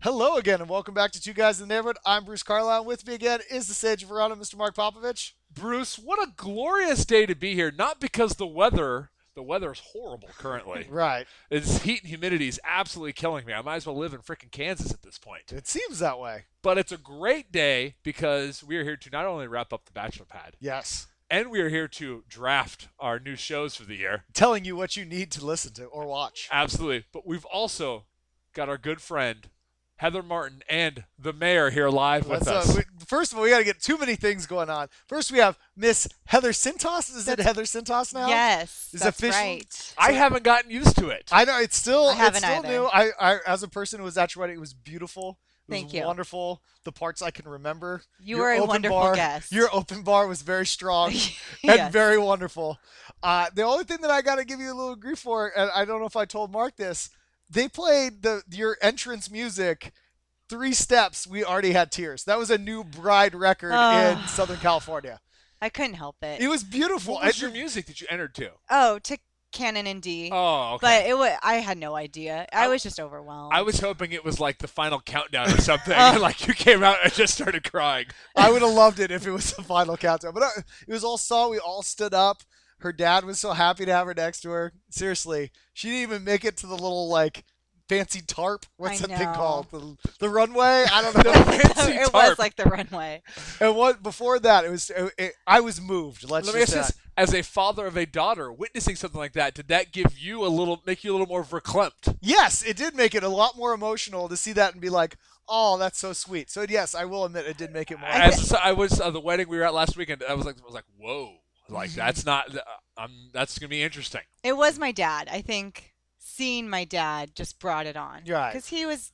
Hello again, and welcome back to Two Guys in the Neighborhood. I'm Bruce Carlisle. With me again is the Sage of Verona, Mr. Mark Popovich. Bruce, what a glorious day to be here. Not because the weather is horrible currently. Right. It's heat and humidity is absolutely killing me. I might as well live in frickin' Kansas at this point. It seems that way. But it's a great day because we are here to not only wrap up the Bachelor Pad, Yes. and we are here to draft our new shows for the year. Telling you what you need to listen to or watch. Absolutely. But we've also got our good friend Heather Martin and the mayor here live with us. First of all, we got to get too many things going on. First, we have Miss Heather Sintos. Is it Heather Sintos now? Yes, Is that's official? right. I haven't gotten used to it. I know it's still haven't new. either. I as a person who was at your wedding, it was beautiful. It was Thank you. wonderful. The parts I can remember. You Your were a open wonderful bar, guest. Your open bar was very strong and Yes. very wonderful. The only thing that I got to give you a little grief for, and I don't know if I told Mark this, they played your entrance music 3 steps. We already had tears. That was a new bride record in Southern California. I couldn't help it. It was beautiful. What was your music that you entered to? To Canon and D. Oh, okay. But I had no idea. I was just overwhelmed. I was hoping it was like the final countdown or something. And like you came out and just started crying. I would have loved it if it was the final countdown. But it was all saw. We all stood up. Her dad was so happy to have her next to her. Seriously, she didn't even make it to the little fancy tarp. What's I that thing know. called? The runway? I don't know. Fancy it tarp. was like the runway. And what before that? I was moved. Let me ask this: as a father of a daughter, witnessing something like that, did that make you a little more verklempt? Yes, it did make it a lot more emotional to see that and be like, oh, that's so sweet. So yes, I will admit it did make it more. I was the wedding we were at last weekend. I was like, whoa, like that's not. That's gonna be interesting. It was my dad. I think seeing my dad just brought it on. Right. Because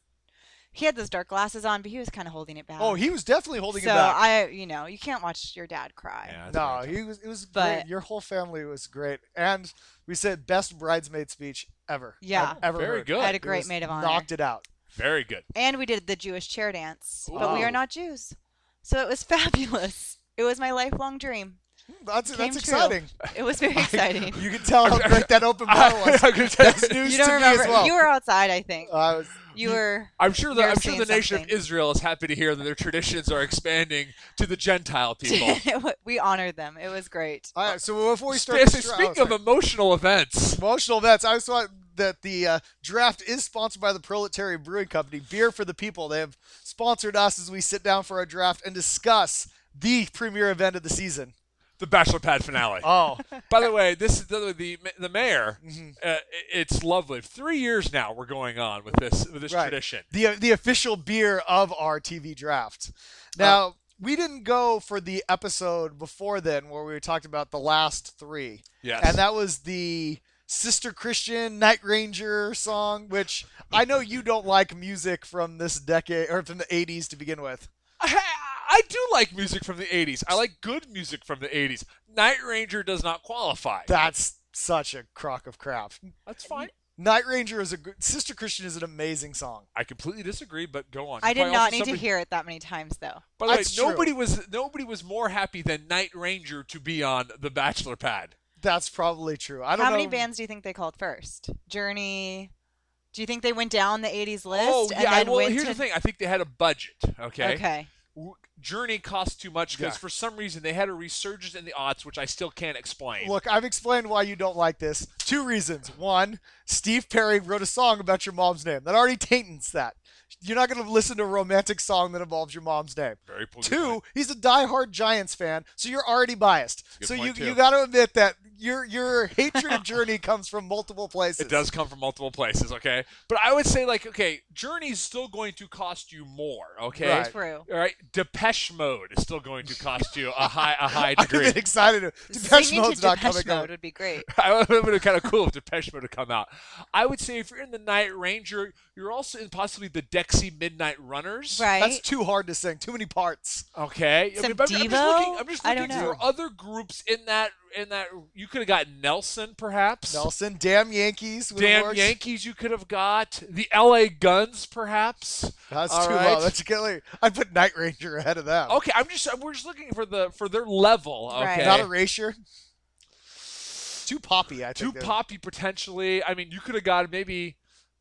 he had those dark glasses on, but he was kind of holding it back. Oh, he was definitely holding so it back. you can't watch your dad cry. Yeah, that's No, very tough. it was But- great. Your whole family was great, and we said best bridesmaid speech ever. Yeah. I've ever Very heard. good. I had a It great was- maid of honor. Knocked it out. Very good. And we did the Jewish chair dance, but we Ooh. are not Jews. So it was fabulous. It was my lifelong dream. That's Came true. exciting. It was very exciting. You can tell how great that open bar was. That's news You to don't me as remember? well. You were outside, I think. I was, You were. I'm sure You're the seeing nation of something. Israel is happy to hear that their traditions are expanding to the Gentile people. We honored them. It was great. all right, so before we start, Speaking of emotional events, emotional events, I saw that the draft is sponsored by the Proletariat Brewing Company, Beer for the People. They have sponsored us as we sit down for our draft and discuss the premier event of the season. the Bachelor Pad finale. Oh, By the way, this is the mayor. Mhm. It's lovely. 3 years now we're going on with this Right. tradition. the official beer of our TV draft. Now, we didn't go for the episode before then where we talked about the last 3. Yes. And that was the Sister Christian Night Ranger song, which I know you don't like music from this decade or from the 80s to begin with. I do like music from the 80s. I like good music from the 80s. Night Ranger does not qualify. That's such a crock of crap. That's fine. Night Ranger is a good. Sister Christian is an amazing song. I completely disagree, but go on. I did Probably not also need to somebody- hear it that many times, though. By the way, That's true. nobody was more happy than Night Ranger to be on the Bachelor Pad. That's probably true. I don't How know. many bands do you think they called first? Journey. Do you think they went down the 80s list? Oh and yeah. then Well, went here's to... the thing. I think they had a budget. Okay. Okay. Journey costs too much because Yeah. for some reason they had a resurgence in the aughts, which I still can't explain. Look, I've explained why you don't like this. 2 reasons. One, Steve Perry wrote a song about your mom's name. That already taints that. You're not going to listen to a romantic song that involves your mom's name. Very good 2, point. he's a diehard Giants fan, so you're already biased. Good So point, too. you got to admit that your hatred of Journey comes from multiple places. It does come from multiple places, okay? But I would say, okay, Journey's still going to cost you more, okay? Right. True. All right, Depeche Mode is still going to cost you a high I've degree. been excited. Depeche Singing Mode's to not Depeche coming out. Mode would be great. I would have been kind of cool if Depeche Mode had come out. I would say if you're in the Night Ranger, you're also in possibly the Dexy Midnight Runners. Right. That's too hard to sing. Too many parts. Okay. Some but I'm just Devo? I'm just I looking don't know. for other groups in that. You could have got Nelson, perhaps. Nelson, Damn Yankees. would've Damn worked. Yankees, you could have got the L.A. Guns, perhaps. That's All too right. low. That's killing. I'd put Night Ranger ahead of them. Okay, we're just looking for their level. Okay. Right. Not Erasure. Too poppy, I Too think. poppy potentially. I mean, you could have got maybe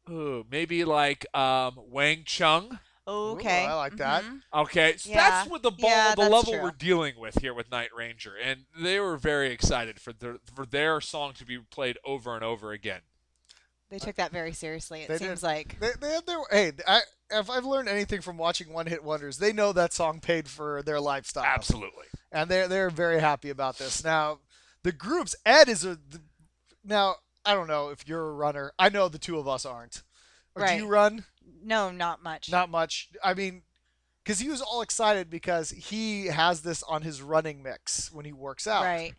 Ooh, maybe like Wang Chung. Okay. I like that. Mhm. Okay, so Yeah. that's what the Yeah, the that's level true. we're dealing with here with Night Ranger, and they were very excited for their song to be played over and over again. They took that very seriously. It They seems did. like. They have their hey. If I've learned anything from watching One Hit Wonders, they know that song paid for their lifestyle. Absolutely. And they're very happy about this. Now, the groups Ed is now I don't know if you're a runner. I know the two of us aren't. Or Right. do you run? No, not much. Not much. I mean, because he was all excited because he has this on his running mix when he works out. Right.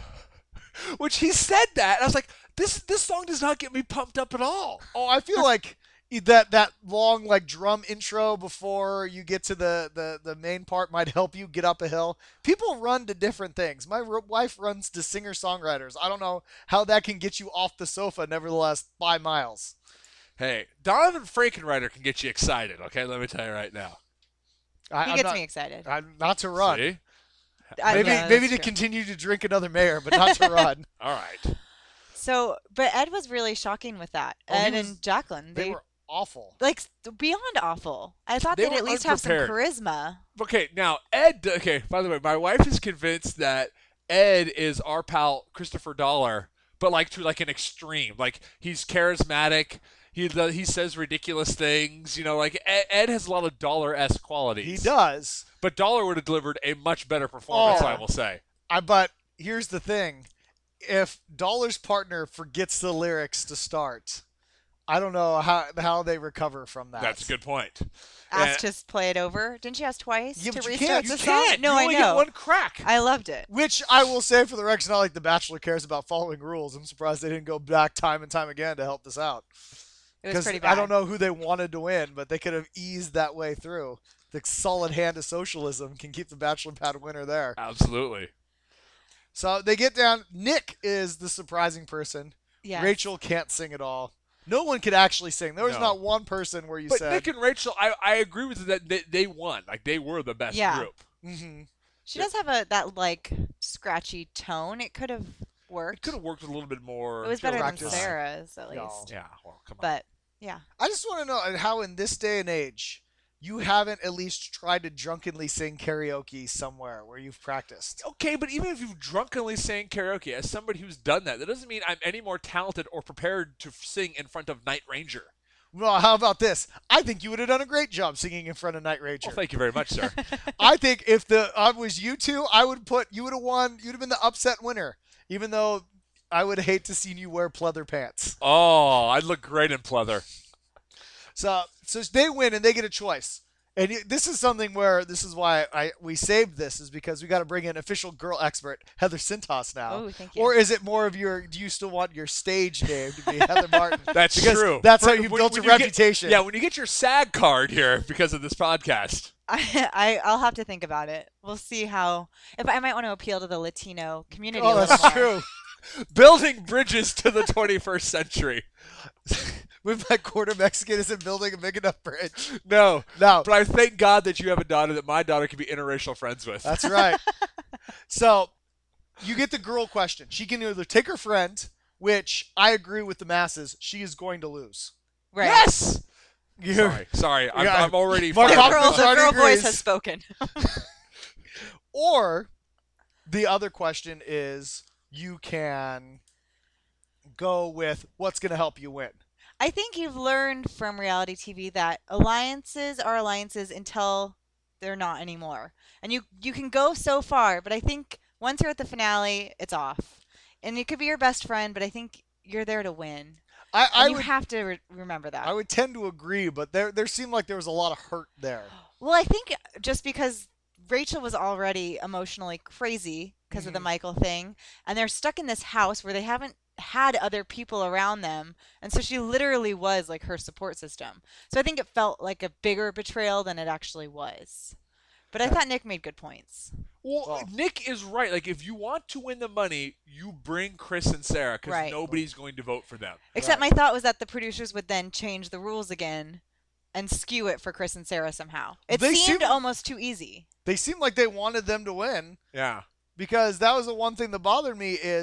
Which he said that, and I was like, this song does not get me pumped up at all. Oh, I feel like that long like drum intro before you get to the main part might help you get up a hill. People run to different things. My wife runs to singer-songwriters. I don't know how that can get you off the sofa, nevertheless, 5 miles. Hey, Donovan Frankenreiter can get you excited, okay? Let me tell you right now. He I'm gets not, me excited. I'm not to run. See? Maybe Yeah, maybe that's to true. continue to drink another mayor, but not to run. All right. So, but Ed was really shocking with that. Oh, he Ed was- and Jacqueline, They were awful. like beyond awful. I thought They they'd were at least have some unprepared. charisma. Okay, now, Ed, okay, by the way, my wife is convinced that Ed is our pal Christopher Dollar, but like to like an extreme. Like, he's charismatic. He says ridiculous things. You know, like Ed has a lot of Dollar-esque qualities. He does. But Dollar would have delivered a much better performance, Oh. I will say. But here's the thing. If Dollar's partner forgets the lyrics to start, I don't know how they recover from that. That's a good point. Asked to play it over. Didn't she ask twice Yeah, to but you restart can't- the you song? can't. No, You I only know. get one crack. I loved it. Which I will say for the record, it's not like The Bachelor cares about following rules. I'm surprised they didn't go back time and time again to help this out. It was pretty bad. I don't know who they wanted to win, but they could have eased that way through. The solid hand of socialism can keep the Bachelor pad winner there. Absolutely. So they get down. Nick is the surprising person. Yes. Rachel can't sing at all. No one could actually sing. There was No. not one person where you But said, Nick and Rachel, I agree with you that they won. Like, they were the best Yeah. group. mm-hmm. She does have that like scratchy tone. It could have It worked. could have worked with a little bit more. It was better than practice. Sarah's at No. least. Yeah, well, come on. But yeah. I just want to know how in this day and age you haven't at least tried to drunkenly sing karaoke somewhere where you've practiced. Okay, but even if you've drunkenly sang karaoke, as somebody who's done that doesn't mean I'm any more talented or prepared to sing in front of Night Ranger. Well, how about this? I think you would have done a great job singing in front of Night Ranger. Well, thank you very much, sir. I think if I was you two, you would have won. You'd have been the upset winner, even though I would hate to see you wear pleather pants. Oh, I'd look great in pleather. So they win and they get a choice. And this is something where this is why we saved this is because we got to bring in official girl expert Heather Sintas now. Oh, thank you. Or is it more of do you still want your stage name to be Heather Martin? That's Because true. That's how When- you when- built when your you get- reputation. Yeah, when you get your SAG card here because of this podcast. I'll have to think about it. We'll see how. If I might want to appeal to the Latino community. Oh, a little that's more. true. Building bridges to the 21st century. With my quarter Mexican isn't building a big enough bridge. No. No, But I thank God that you have a daughter that my daughter can be interracial friends with. that's right. So you get the girl question. She can either take her friend, which I agree with the masses, she is going to lose. Right. Yes! You're- Sorry. Yeah. I'm already Mark The fired Hoffman up. girl, the already girl voice agrees. has spoken. Or the other question is you can go with what's going to help you win. I think you've learned from reality TV that alliances are alliances until they're not anymore. And you can go so far, but I think once you're at the finale, it's off. And it could be your best friend, but I think you're there to win. I And you would have to remember that. I would tend to agree, but there seemed like there was a lot of hurt there. Well, I think just because Rachel was already emotionally crazy because of the Mhm. Michael thing, and they're stuck in this house where they haven't had other people around them, and so she literally was like her support system. So I think it felt like a bigger betrayal than it actually was. But I thought Nick made good points. Well, Well- Nick is right. Like, if you want to win the money, you bring Chris and Sarah because Right. nobody's going to vote for them. Except Right. my thought was that the producers would then change the rules again and skew it for Chris and Sarah somehow. It They seemed seem- almost too easy. They seemed like they wanted them to win Yeah. because that was the one thing that bothered me is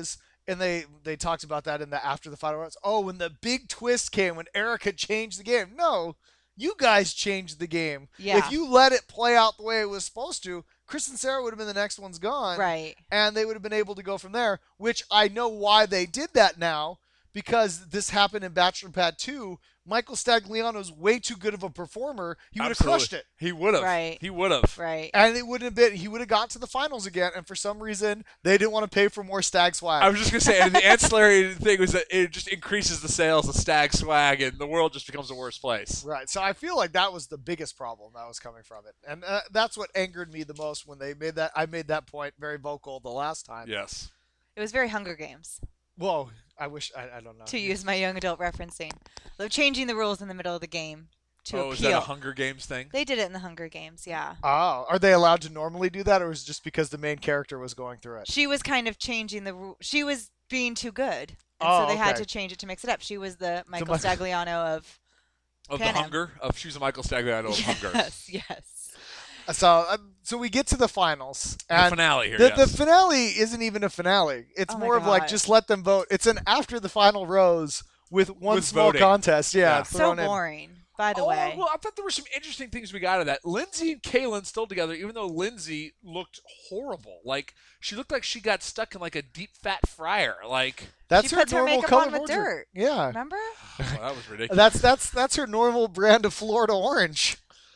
and they talked about that in the after the final rounds. Oh, when the big twist came, when Erica changed the game. No, you guys changed the game. Yeah. If you let it play out the way it was supposed to, Chris and Sarah would have been the next ones gone. Right. And they would have been able to go from there, which I know why they did that now, because this happened in Bachelor Pad 2. Michael Stagliano's way too good of a performer. He would have crushed it. He would have. Right. He would have. Right. And it wouldn't have been, he would have got to the finals again, and for some reason, they didn't want to pay for more Stag swag. I was just going to say, and the ancillary thing was that it just increases the sales of Stag swag, and the world just becomes a worse place. Right. So I feel like that was the biggest problem that was coming from it. And that's what angered me the most when they made that. I made that point very vocal the last time. Yes. It was very Hunger Games, Whoa. I wish, I don't know. to use my young adult referencing. They're changing the rules in the middle of the game to Oh, appeal. is that a Hunger Games thing? They did it in the Hunger Games, yeah. Oh, are they allowed to normally do that, or was it just because the main character was going through it? She was kind of changing the rule. She was being too good. And Oh, so they had okay. to change it to mix it up. She was the Michael Mi- Stagliano of Of Panem. the Hunger? She was a Michael Stagliano of Hunger. Yes. So we get to the finals. The And finale here, the yes. finale isn't even a finale. It's Oh my more of like God. just let them vote. It's an after the final rose with one With small voting. contest. Yeah, Yeah. So thrown in. boring, by the way. Well, I thought there were some interesting things we got out of that. Lindsay and Kaylin still together, even though Lindsay looked horrible. Like, she looked like she got stuck in, like, a deep fat fryer. Like, That's She her puts her normal makeup color on with wardrobe. dirt. Yeah, Remember? oh, that was ridiculous. that's her normal brand of Florida orange.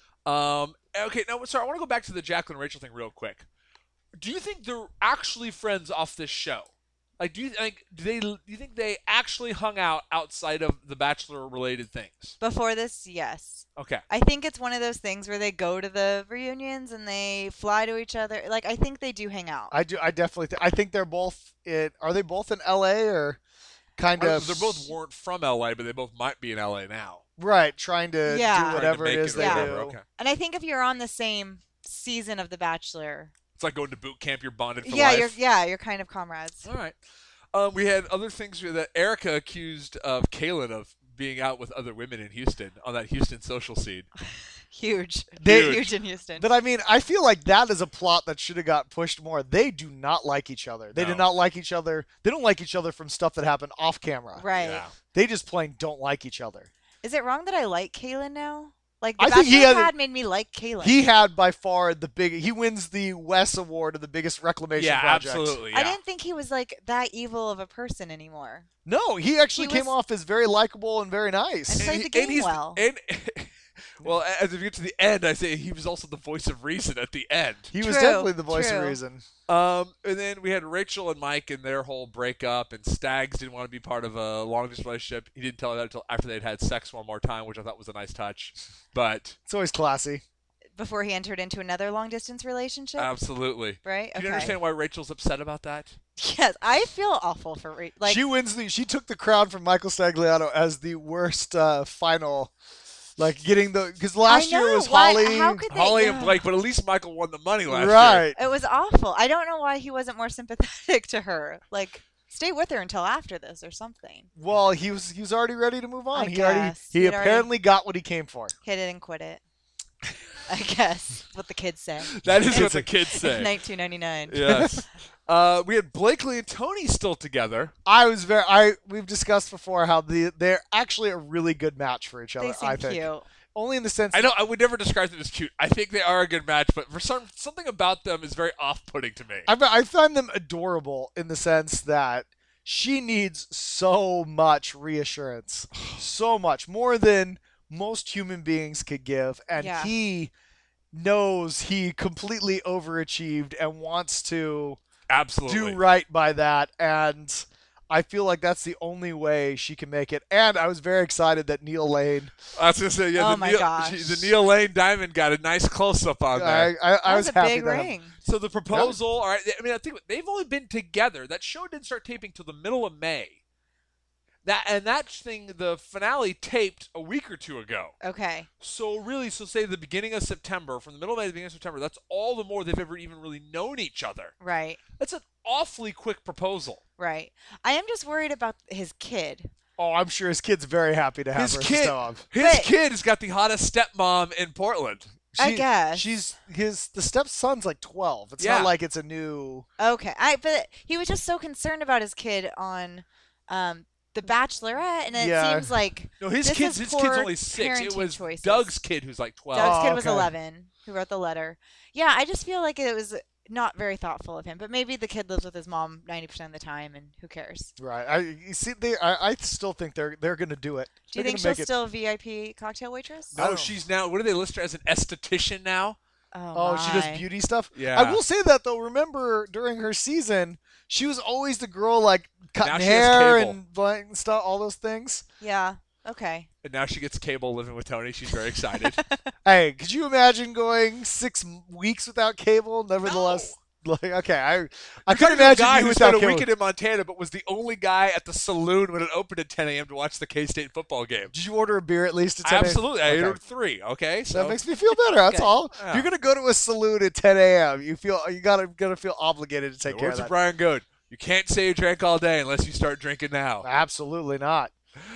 Okay, now, sorry, I want to go back to the Jacqueline and Rachel thing real quick. Do you think they're actually friends off this show? Like, do you think they actually hung out outside of the Bachelor-related things? Before this, yes. Okay. I think it's one of those things where they go to the reunions and they fly to each other. Like, I think they do hang out. I definitely. I think they're both. Are they both in L.A. or kind of? They both weren't from LA, but they both might be in LA now. right. Trying to Yeah. do whatever Trying it to is make they or do. whatever, Okay. And I think if you're on the same season of The Bachelor, It's like going to boot camp. You're bonded for yeah, life. you're kind of comrades. All right. We had other things that Erica accused of Kaylin of being out with other women in Houston on that Houston social scene. Huge. They- Huge in Houston. But I mean, I feel like that is a plot that should have got pushed more. They do not like each other. They do No. not like each other. They don't like each other from stuff that happened off camera. Right. Yeah. They just plain don't like each other. Is it wrong that I like Kaylin now? Like, I The think he Bachelor had- Pad made me like Kaylin. He had by far the big. He wins the Wes Award of the biggest reclamation Yeah, project. absolutely. Yeah. I didn't think he was, like, that evil of a person anymore. No, he actually He came was- off as very likable and very nice. And played the game he's, well. And, well, as we get to the end, I say he was also the voice of reason at the end. He was True, definitely the voice of true. reason. And then we had Rachel and Mike and their whole breakup, and Stags didn't want to be part of a long-distance relationship. He didn't tell her that until after they'd had sex one more time, which I thought was a nice touch. But It's always classy. Before he entered into another long-distance relationship, absolutely. right? Do you understand why Rachel's upset about that? Yes, I feel awful for like. She wins the. She took the crown from Michael Stagliano as the worst final. Like getting the because last I know, year it was why- Holly. how could they- Holly and yeah. Blake, but at least Michael won the money last year. Right. It was awful. I don't know why he wasn't more sympathetic to her. Like, stay with her until after this or something. Well, he was already ready to move on. I He guess. he He'd already- apparently got what he came for. Hit it and quit it. I guess what the kids say. That is what It's the a- kids say. 1999. Yes. We had Blakely and Tony still together. We've discussed before how they're actually a really good match for each other. They seem I think cute. only in the sense I know I would never describe them as cute. I think they are a good match, but for something about them is very off-putting to me. I find them adorable in the sense that she needs so much reassurance, so much more than most human beings could give, and Yeah. he knows he completely overachieved and wants to Absolutely. do right by that, and I feel like that's the only way she can make it. And I was very excited that Neil Lane. I was gonna say, yeah. Oh the my Neil, gosh. the Neil Lane diamond got a nice close-up on there. I That was was a happy big that ring. So the proposal, all right. I mean, I think they've only been together. That show didn't start taping till the middle of May. That thing, the finale taped a week or two ago. Okay. So really, say the beginning of September, from the middle of May to the beginning of September, that's all the more they've ever even really known each other. Right. That's an awfully quick proposal. Right. I am just worried about his kid. Oh, I'm sure his kid's very happy to have His her kid, step up. his But- kid has got the hottest stepmom in Portland. I guess. She's the stepson's like 12. It's Yeah. not like it's a new. Okay. But he was just so concerned about his kid on The Bachelorette, and it Yeah. seems like No, his this kid's is his kid's poor only 6. It parenting was choices. Doug's kid who's like 12. Doug's Oh, kid was okay. 11 who wrote the letter. Yeah, I just feel like it was not very thoughtful of him. But maybe the kid lives with his mom 90% of the time, and who cares? Right. You see, I still think they're going to do it. Do you They're think gonna she'll make it. still VIP cocktail waitress? I No, don't- she's now. What do they list her as, an esthetician now? Oh, she does my. beauty stuff. Yeah. I will say that though. Remember during her season, she was always the girl like cutting Now she has hair cable. and blank stuff, all those things. Yeah. Okay. And now she gets cable living with Tony. She's very excited. Hey, could you imagine going 6 weeks without cable? Nevertheless, like okay, I couldn't There's a imagine guy you who without spent a cable. weekend in Montana, but was the only guy at the saloon when it opened at 10 a.m. to watch the K-State football game. Did you order a beer at least at 10 a.m.? Absolutely, I Okay. ordered 3. Okay, so That makes me feel better. That's Good. all. Yeah. You're gonna go to a saloon at 10 a.m. You gotta feel obligated to take the care of words of that. Brian Goad. You can't say you drank all day unless you start drinking now. Absolutely not.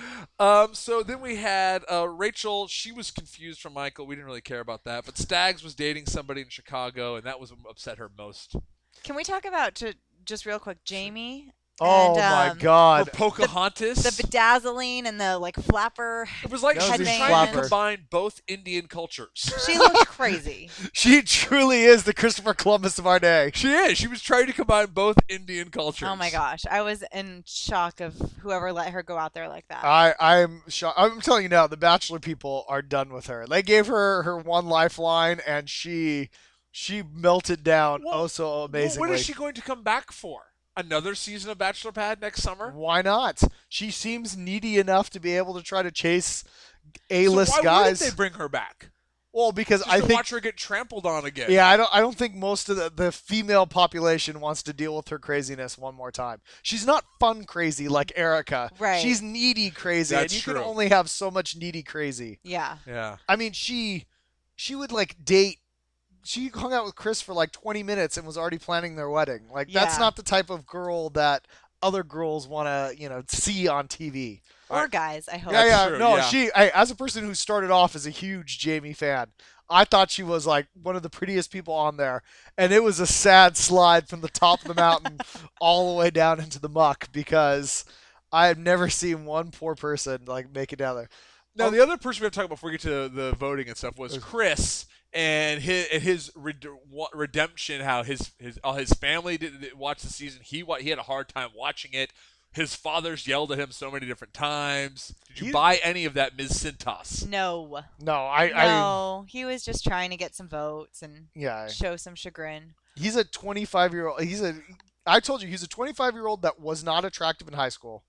So then we had Rachel. She was confused from Michael. We didn't really care about that. But Staggs was dating somebody in Chicago, and that was what upset her most. Can we talk about just real quick, Jamie? Oh and, my Or God. Pocahontas. The bedazzling and the like flapper. It was like That she was was a trying flapper. to combine both Indian cultures. She looked crazy. She truly is the Christopher Columbus of our day. She is. She was trying to combine both Indian cultures. Oh my gosh, I was in shock of whoever let her go out there like that. I'm shocked. I'm telling you now, the Bachelor people are done with her. They gave her her one lifeline, and she melted down Well, so Well, amazingly. what is she going to come back for? Another season of Bachelor Pad next summer? Why not? She seems needy enough to be able to try to chase So A-list why guys. wouldn't they bring her back? Well, because Just I to think watch her get trampled on again. yeah, I don't think most of the female population wants to deal with her craziness one more time. She's not fun crazy like Erica. Right. She's needy crazy, That's and you true. can only have so much needy crazy. Yeah. Yeah. I mean, she would like date. She hung out with Chris for like 20 minutes and was already planning their wedding. Like that's Yeah. not the type of girl that other girls want to see on TV. Or guys, I hope. Yeah, yeah. true, No, yeah. as a person who started off as a huge Jamie fan, I thought she was like one of the prettiest people on there, and it was a sad slide from the top of the mountain all the way down into the muck because I have never seen one poor person like make it down there. Now, the other person we have to talk about before we get to the voting and stuff was Chris and his redemption. How his family didn't watch the season. He had a hard time watching it. His fathers yelled at him so many different times. Did you He- buy any of that, Ms. Cintas? No. No, I No. He was just trying to get some votes and yeah. show some chagrin. He's a 25-year-old. I told you he's a 25-year-old that was not attractive in high school.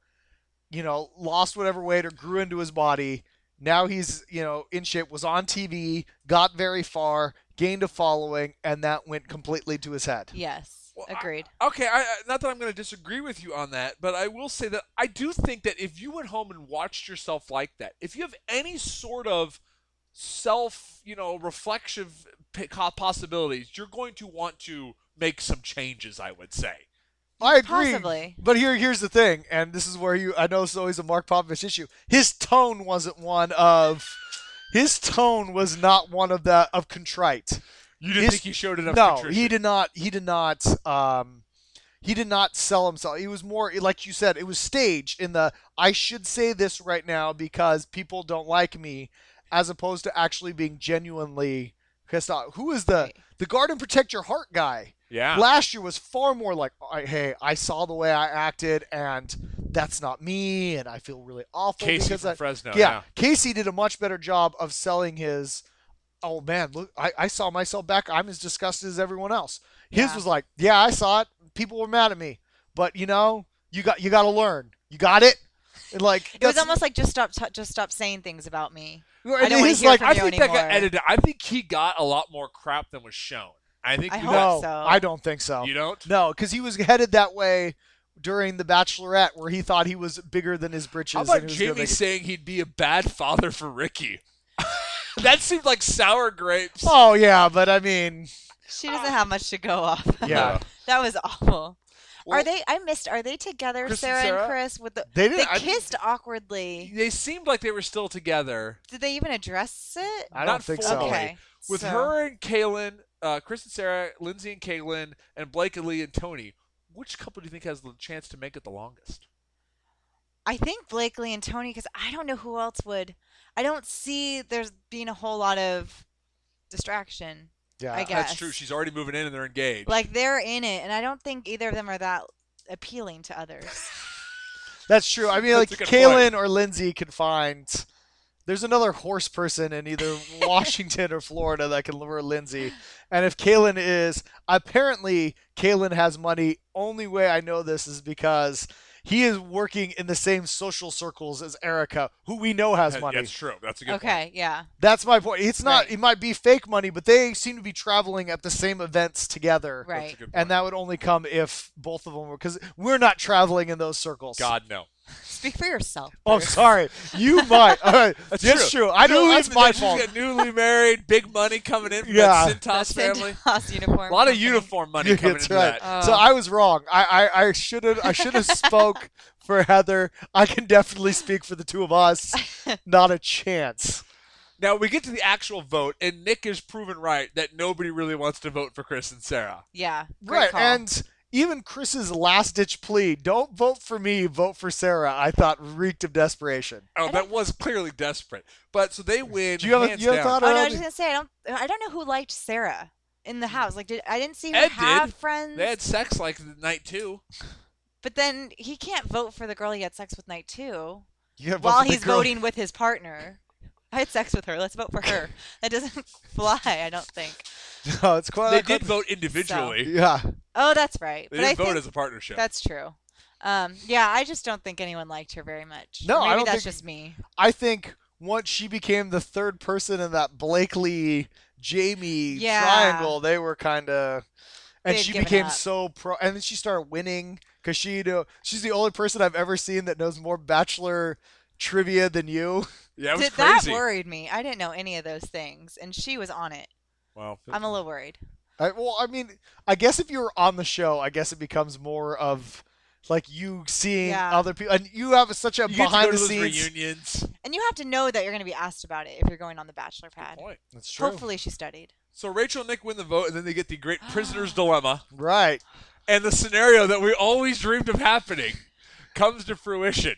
Lost whatever weight or grew into his body. Now he's, in shape, was on TV, got very far, gained a following, and that went completely to his head. Yes. Well, Agreed. Okay, not that I'm going to disagree with you on that, but I will say that I do think that if you went home and watched yourself like that, if you have any sort of self, reflexive possibilities, you're going to want to make some changes, I would say. I agree. Possibly. But here's the thing, and this is where I know it's always a Mark Popovich issue. His tone was not one of contrite. You didn't think he showed enough No, contrition? he did not. He did not. He did not sell himself. He was more like you said. It was staged in the I should say this right now because people don't like me, as opposed to actually being genuinely pissed off. Who is the guard and protect your heart guy? Yeah. Last year was far more like, hey, I saw the way I acted, and that's not me, and I feel really awful. Casey because from Fresno. yeah, Casey did a much better job of selling his. Oh man, look! I saw myself back. I'm as disgusted as everyone else. His Yeah. was like, yeah, I saw it. People were mad at me, but you got to learn. You got it. And like It was almost like just stop saying things about me. and I don't wanna his, hear like, from I you think that got anymore. edited. I think he got a lot more crap than was shown. I think I you hope no, so. I don't think so. You don't? No, because he was headed that way during the Bachelorette, where he thought he was bigger than his britches. How and about he was gonna Jamie make it- saying he'd be a bad father for Ricky? That seemed like sour grapes. Oh yeah, but I mean, She doesn't have much to go off. yeah, That was awful. Well, Are they together, Chris and Sarah and Sarah? Chris? they They didn't. I- kissed awkwardly. They seemed like they were still together. Did they even address it? I don't Not think formally. so. Okay. With So- her and Kaylin, Chris and Sarah, Lindsay and Kaylin, and Blake and Lee and Tony, which couple do you think has the chance to make it the longest? I think Blakely and Tony, because I don't know who else would. I don't see there's being a whole lot of distraction. Yeah, I guess. That's true. She's already moving in and they're engaged. Like they're in it, and I don't think either of them are that appealing to others. that's true. I mean, like That's a good Kaylin or Lindsay can find. There's another horse person in either Washington or Florida that can lure Lindsay. And if Kaylin is, apparently Kaylin has money. Only way I know this is because he is working in the same social circles as Erica, who we know has money. That's true. That's a good point. Okay, yeah. That's my point. It's not. Right. It might be fake money, but they seem to be traveling at the same events together. That's Right. a good point. And that would only come if both of them were, because we're not traveling in those circles. God, no. Speak for yourself. Oh, Bruce. sorry. You might. All right. That's true. I know that's my She's fault. got newly married, big money coming in from Yeah. that Cintas family. Cintas uniform. A lot of company. uniform money Yeah, coming that's into right. that. So I was wrong. I should have spoke for Heather. I can definitely speak for the two of us. Not a chance. Now we get to the actual vote, and Nick is proven right that nobody really wants to vote for Chris and Sarah. Yeah. Great Right. call. And even Chris's last ditch plea, don't vote for me, vote for Sarah, I thought reeked of desperation. Oh, that was clearly desperate. But so they win. Do you have a hands you have a down. thought Oh on no, I it? was just gonna say I don't know who liked Sarah in the house. Like I didn't see her Ed have did. friends. They had sex like the night two. But then he can't vote for the girl he had sex with night two You gotta vote while for the he's girl. voting with his partner. I had sex with her. Let's vote for her. That doesn't fly, I don't think. No, it's quite. They did vote individually. Yeah. Oh, that's right. They but I didn't vote think as a partnership. that's true. Yeah, I just don't think anyone liked her very much. No, Or maybe I don't that's think- just me. I think once she became the third person in that Blakely Jamie Yeah. triangle, they were kind of, and They had she given became up. so pro, and then she started winning because she's the only person I've ever seen that knows more Bachelor trivia than you. Yeah, it was That crazy. worried me. I didn't know any of those things, and she was on it. Well, I'm a little worried. I mean, I guess if you were on the show, I guess it becomes more of like you seeing Yeah. other people, and you have such a you get to go behind to the those scenes. reunions. And you have to know that you're going to be asked about it if you're going on the Bachelor pad. Point. That's true. Hopefully she studied. So Rachel and Nick win the vote, and then they get the great prisoner's dilemma, Right. and the scenario that we always dreamed of happening comes to fruition.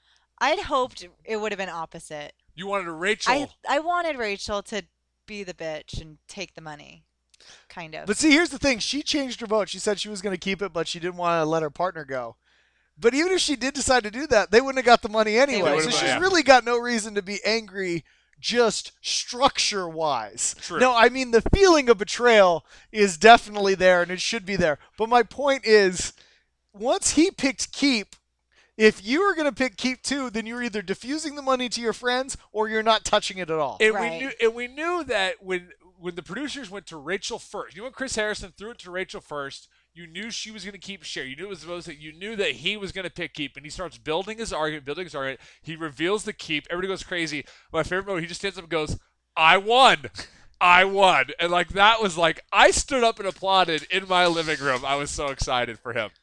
I'd hoped it would have been opposite. You wanted a Rachel. I wanted Rachel to be the bitch and take the money. Kind of. But see, here's the thing. She changed her vote. She said she was going to keep it, but she didn't want to let her partner go. But even if she did decide to do that, they wouldn't have got the money anyway. So wouldn't have, she's yeah. really got no reason to be angry just structure-wise. True. No, I mean, the feeling of betrayal is definitely there, and it should be there. But my point is, once he picked keep, if you were going to pick keep too, then you're either diffusing the money to your friends or you're not touching it at all. And Right. we knew that when the producers went to Rachel first, you know when Chris Harrison threw it to Rachel first, you knew she was going to keep share. You knew it was supposed to. You knew that he was going to pick keep, and he starts building his argument. He reveals the keep. Everybody goes crazy. My favorite moment, he just stands up and goes, "I won." I won. And like that was like I stood up and applauded in my living room. I was so excited for him.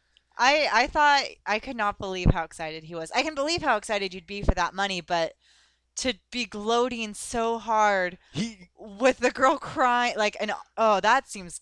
I thought I could not believe how excited he was. I can believe how excited you'd be for that money, but to be gloating so hard He with the girl crying, like, and oh, that seems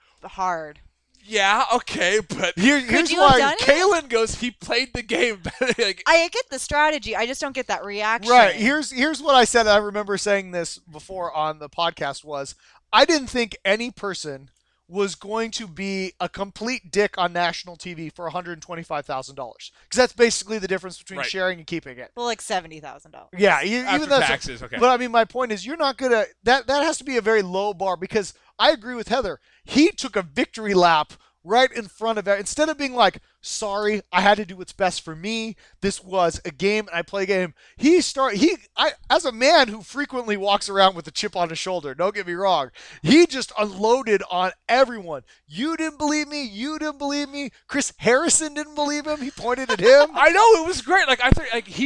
hard. Yeah, okay, but here's you have why. done it? Kaylin goes, he played the game better. Like, I get the strategy. I just don't get that reaction. Right. Here's what I said. I remember saying this before on the podcast was I didn't think any person was going to be a complete dick on national TV for $125,000 because that's basically the difference between Right. sharing and keeping it. Well, like $70,000. Yeah, after even that's taxes, okay. But I mean, my point is, you're not gonna. That has to be a very low bar because I agree with Heather. He took a victory lap right in front of it. Instead of being like, "Sorry, I had to do what's best for me. This was a game, and I play a game." As a man who frequently walks around with a chip on his shoulder. Don't get me wrong. He just unloaded on everyone. You didn't believe me. You didn't believe me. Chris Harrison didn't believe him. He pointed at him. I know it was great. Like I thought, like he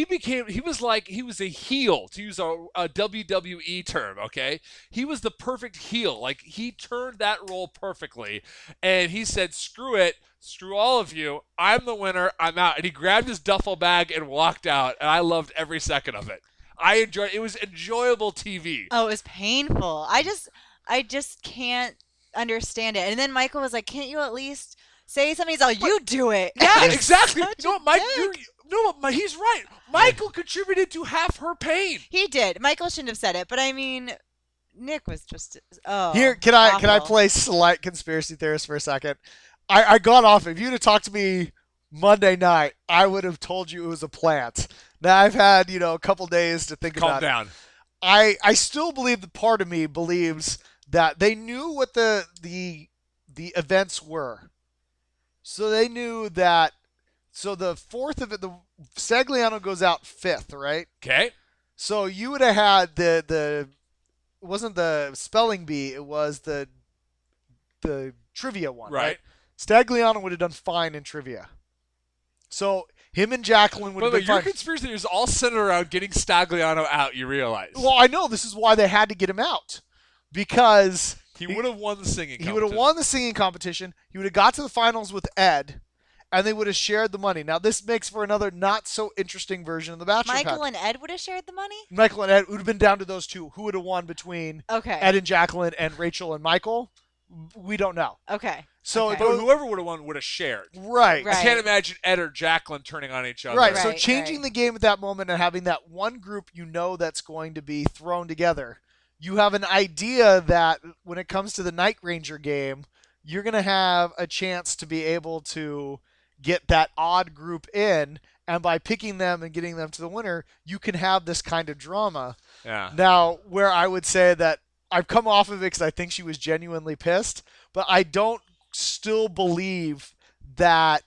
was a heel to use a WWE term. Okay, he was the perfect heel. Like he turned that role perfectly, and he said, "Screw it, screw all of you. I'm the winner. I'm out." And he grabbed his duffel bag and walked out. And I loved every second of it. I enjoyed. It was enjoyable TV. Oh, it was painful. I just can't understand it. And then Michael was like, "Can't you at least say something?" He's like, "You do it." Yeah, exactly. Such You know a what, Mike? dick. He's right. Michael contributed to half her pain. He did. Michael shouldn't have said it, but I mean, Nick was just Here, can I awful. play slight conspiracy theorist for a second? I got off. If you'd have talked to me Monday night, I would have told you it was a plant. Now I've had a couple days to think Calm about it. down. I still believe that part of me believes that they knew what the events were. So they knew that. So the fourth of it, the Stagliano goes out fifth, right? Okay. So you would have had the it wasn't the spelling bee, it was the trivia one, right? Stagliano would have done fine in trivia. So him and Jacqueline would By have the way, been your fine. conspiracy theory is all centered around getting Stagliano out, you realize. Well, I know this is why they had to get him out, because he would have won the singing he would have competition. won the singing competition. He would have got to the finals with Ed, and they would have shared the money. Now this makes for another not so interesting version of the Bachelor Michael Pad. and Ed would have shared the money. Michael and Ed would have been down to those two. Who would have won between Okay. Ed and Jacqueline and Rachel and Michael? We don't know. Okay. So Okay. it But goes, whoever would have won would have shared. right. Right. I can't imagine Ed or Jacqueline turning on each other. Right. So Right, changing right. the game at that moment and having that one group that's going to be thrown together, you have an idea that when it comes to the Night Ranger game, you're going to have a chance to be able to get that odd group in, and by picking them and getting them to the winner, you can have this kind of drama. Yeah. Now, where I would say that I've come off of it because I think she was genuinely pissed, but I don't still believe that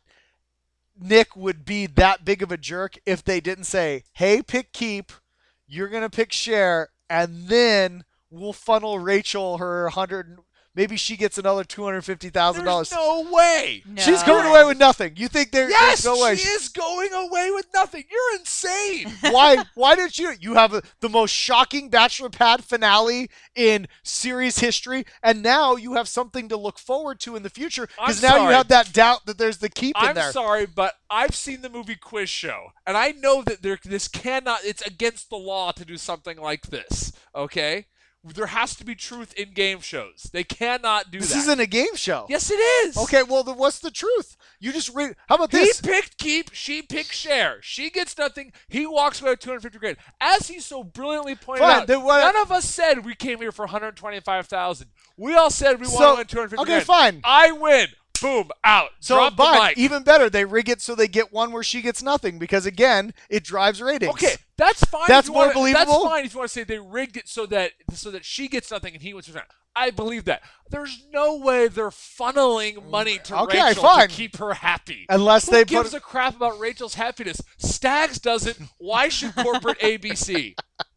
Nick would be that big of a jerk if they didn't say, "Hey, pick Keep, you're gonna pick Share, and then we'll funnel Rachel her 100. Maybe she gets another $250,000. There's no way. No. She's going away with nothing. You think Yes, there's no way? she is going away with nothing. You're insane. Why? Why did you have the most shocking Bachelor Pad finale in series history, and now you have something to look forward to in the future because I'm now you sorry. have that doubt that there's the Keep in I'm there. sorry, but I've seen the movie Quiz Show, and I know that it's against the law to do something like this, okay? There has to be truth in game shows. They cannot do This that. isn't a game show. Yes, it is. Okay, well, then what's the truth? You just read. How about He this? picked Keep, she picked Share. She gets nothing. He walks away with 250 grand. As he so brilliantly pointed Fine, out, then what- none of us said we came here for 125,000. We all said we want to win 250 okay, grand. fine. I win. Boom, out. So Drop the fine. mic. Even better, they rig it so they get one where she gets nothing because again, it drives ratings. Okay, that's fine. That's if you more wanna, believable? That's fine if you want to say they rigged it so that she gets nothing and he wins 200. I believe that. There's no way they're funneling money to Okay, Rachel fine. to keep her happy. Unless Who they gives put. a crap about Rachel's happiness? Stags doesn't. Why should corporate ABC?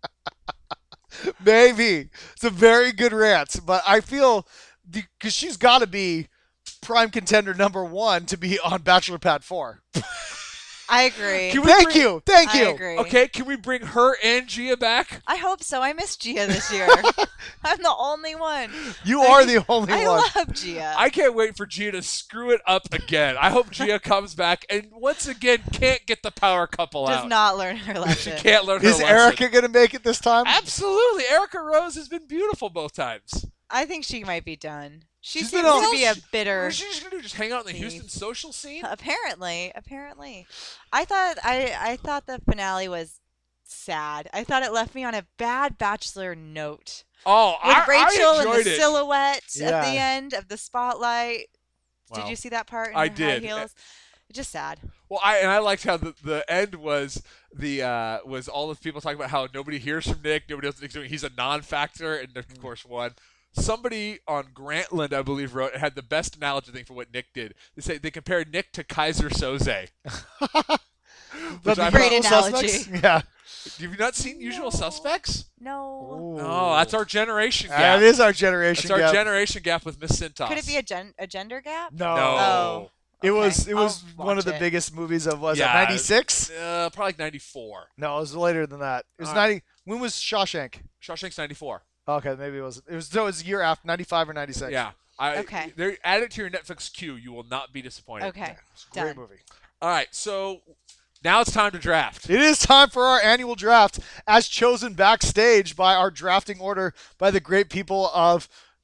Maybe it's a very good rant, but I feel because she's got to be prime contender number 1 to be on Bachelor Pad 4. I agree. Can we Thank bring- you, thank I you. agree. Okay, can we bring her and Gia back? I hope so. I miss Gia this year. I'm the only one. You are the only I one. love Gia. I can't wait for Gia to screw it up again. I hope Gia comes back and once again can't get the power couple Does out. not learn her She lesson. can't learn her Is lesson. Erica going to make it this time? Absolutely. Erica Rose has been beautiful both times. I think she might be done. She She's seems been on- to be a What bitter. is she just gonna do? Just hang out in the Steve. Houston social scene? Apparently. I thought the finale was sad. I thought it left me on a bad Bachelor note. Oh, With Rachel I and enjoyed the it. silhouette Yeah. at the end of the spotlight. Wow. Did you see that part? In I her did. High heels? Just sad. Well, I liked how the end was was all the people talking about how nobody hears from Nick, nobody knows what Nick's doing. He's a non-factor, and Nick, of course, won. Somebody on Grantland, I believe, wrote and had the best analogy thing for what Nick did. They compared Nick to Kaiser Soze. But I the Great Usual analogy. Suspects? Yeah. Have you not seen Usual Suspects? No. No, that's our generation gap. That is our generation. That's our gap. generation gap with Miss Sintos. Could it be a gender gap? No. No. Oh. It was Okay, one I'll of the watch it. biggest movies of was it Yeah. 96? Probably like 94. No, it was later than that. It was Uh, 90. When was Shawshank? Shawshank's 94. Okay, maybe it was. It was a year after 95 or 96. Yeah. Okay. Add it to your Netflix queue. You will not be disappointed. Okay. It's a great Done. movie. All right. So now it's time to draft. It is time for our annual draft as chosen backstage by our drafting order by the great people of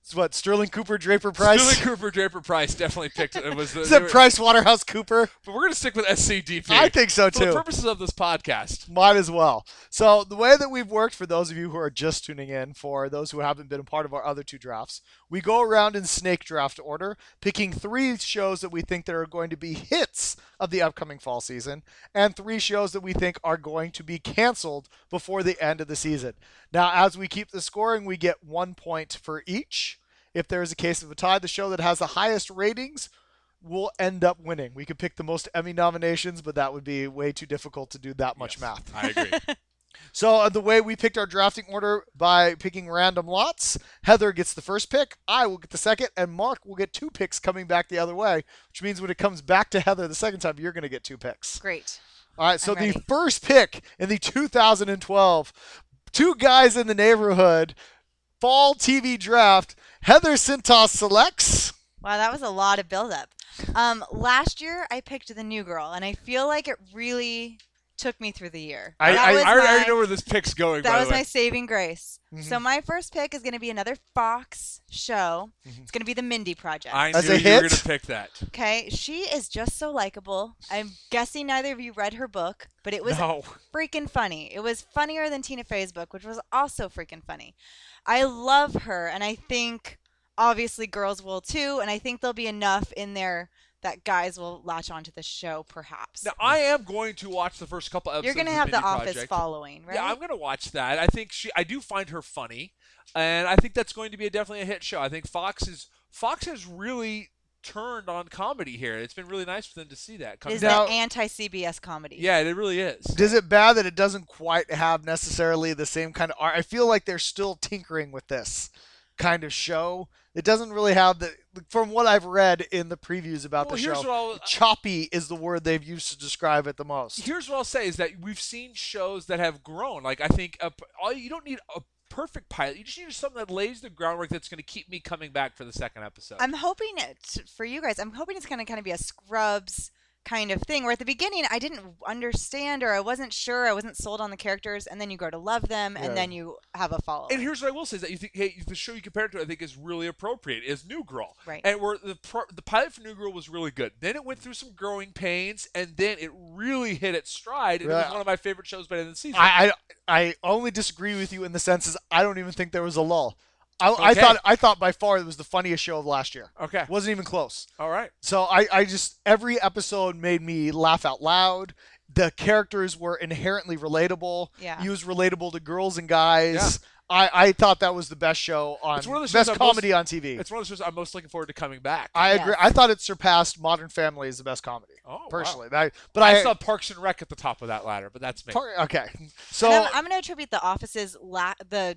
what, Sterling Cooper, Draper Price? Sterling Cooper, Draper Price definitely picked it. Was Is that Price Waterhouse Cooper? But we're going to stick with SCDP. I think so, For the too. purposes of this podcast. Might as well. So the way that we've worked, for those of you who are just tuning in, for those who haven't been a part of our other 2 drafts, we go around in snake draft order, picking 3 shows that we think that are going to be hits of the upcoming fall season, and 3 shows that we think are going to be canceled before the end of the season. Now, as we keep the scoring, we get 1 point for each. If there is a case of a tie, the show that has the highest ratings will end up winning. We could pick the most Emmy nominations, but that would be way too difficult to do that much math. I agree. So the way we picked our drafting order, by picking random lots, Heather gets the first pick, I will get the second, and Mark will get 2 picks coming back the other way, which means when it comes back to Heather the second time, you're going to get 2 picks. Great. All right, so I'm ready. the first pick in the 2012 Two Guys in the Neighborhood Fall TV Draft, Heather Sintas selects. Wow, that was a lot of buildup. Last year I picked The New Girl, and I feel like it really took me through the year. I was already my- know where this pick's going, by That the was way. my saving grace. Mhm. So my first pick is going to be another Fox show. Mhm. It's going to be The Mindy Project. I As knew a you were hit? going to pick that. Okay, she is just so likable. I'm guessing neither of you read her book, but it was No. freaking funny. It was funnier than Tina Fey's book, which was also freaking funny. I love her, and I think obviously girls will too, and I think there'll be enough in there that guys will latch onto the show, perhaps. Now, I am going to watch the first couple episodes You're going to of have The Mindy Office Project. following, right? Yeah, I'm going to watch that. I think I do find her funny, and I think that's going to be definitely a hit show. I think Fox has really turned on comedy here. It's been really nice for them to see that. It is Now- the anti-CBS comedy. Yeah, it really is. Is it bad that it doesn't quite have necessarily the same kind of art? I feel like they're still tinkering with this kind of show. It doesn't really have the, from what I've read in the previews about Well, the here's show, what choppy is the word they've used to describe it the most. Here's what I'll say is that we've seen shows that have grown. Like, I think you don't need a perfect pilot. You just need something that lays the groundwork that's going to keep me coming back for the second episode. I'm hoping for you guys, I'm hoping it's going to kind of be a Scrubs kind of thing, where at the beginning I didn't understand, or I wasn't sure, I wasn't sold on the characters, and then you grow to love them, Yeah. and then you have a follow. And here's what I will say is that you think, hey, the show you compare it to, I think, is really appropriate, is New Girl. Right. And where the pilot for New Girl was really good. Then it went through some growing pains, and then it really hit its stride. And it was Yeah. one of my favorite shows by the end of the season. I only disagree with you in the sense is I don't even think there was a lull. I Okay. I thought by far it was the funniest show of last year. Okay. Wasn't even close. All right. So I just, every episode made me laugh out loud. The characters were inherently relatable. Yeah. He was relatable to girls and guys. I thought that was the best show on, It's one of the shows best I'm comedy on TV. It's one of the shows I'm most looking forward to coming back. I Yes. agree. I thought it surpassed Modern Family as the best comedy. Oh, wow. Personally. I I saw Parks and Rec at the top of that ladder, but that's me. okay. So And I'm going to attribute The Office's the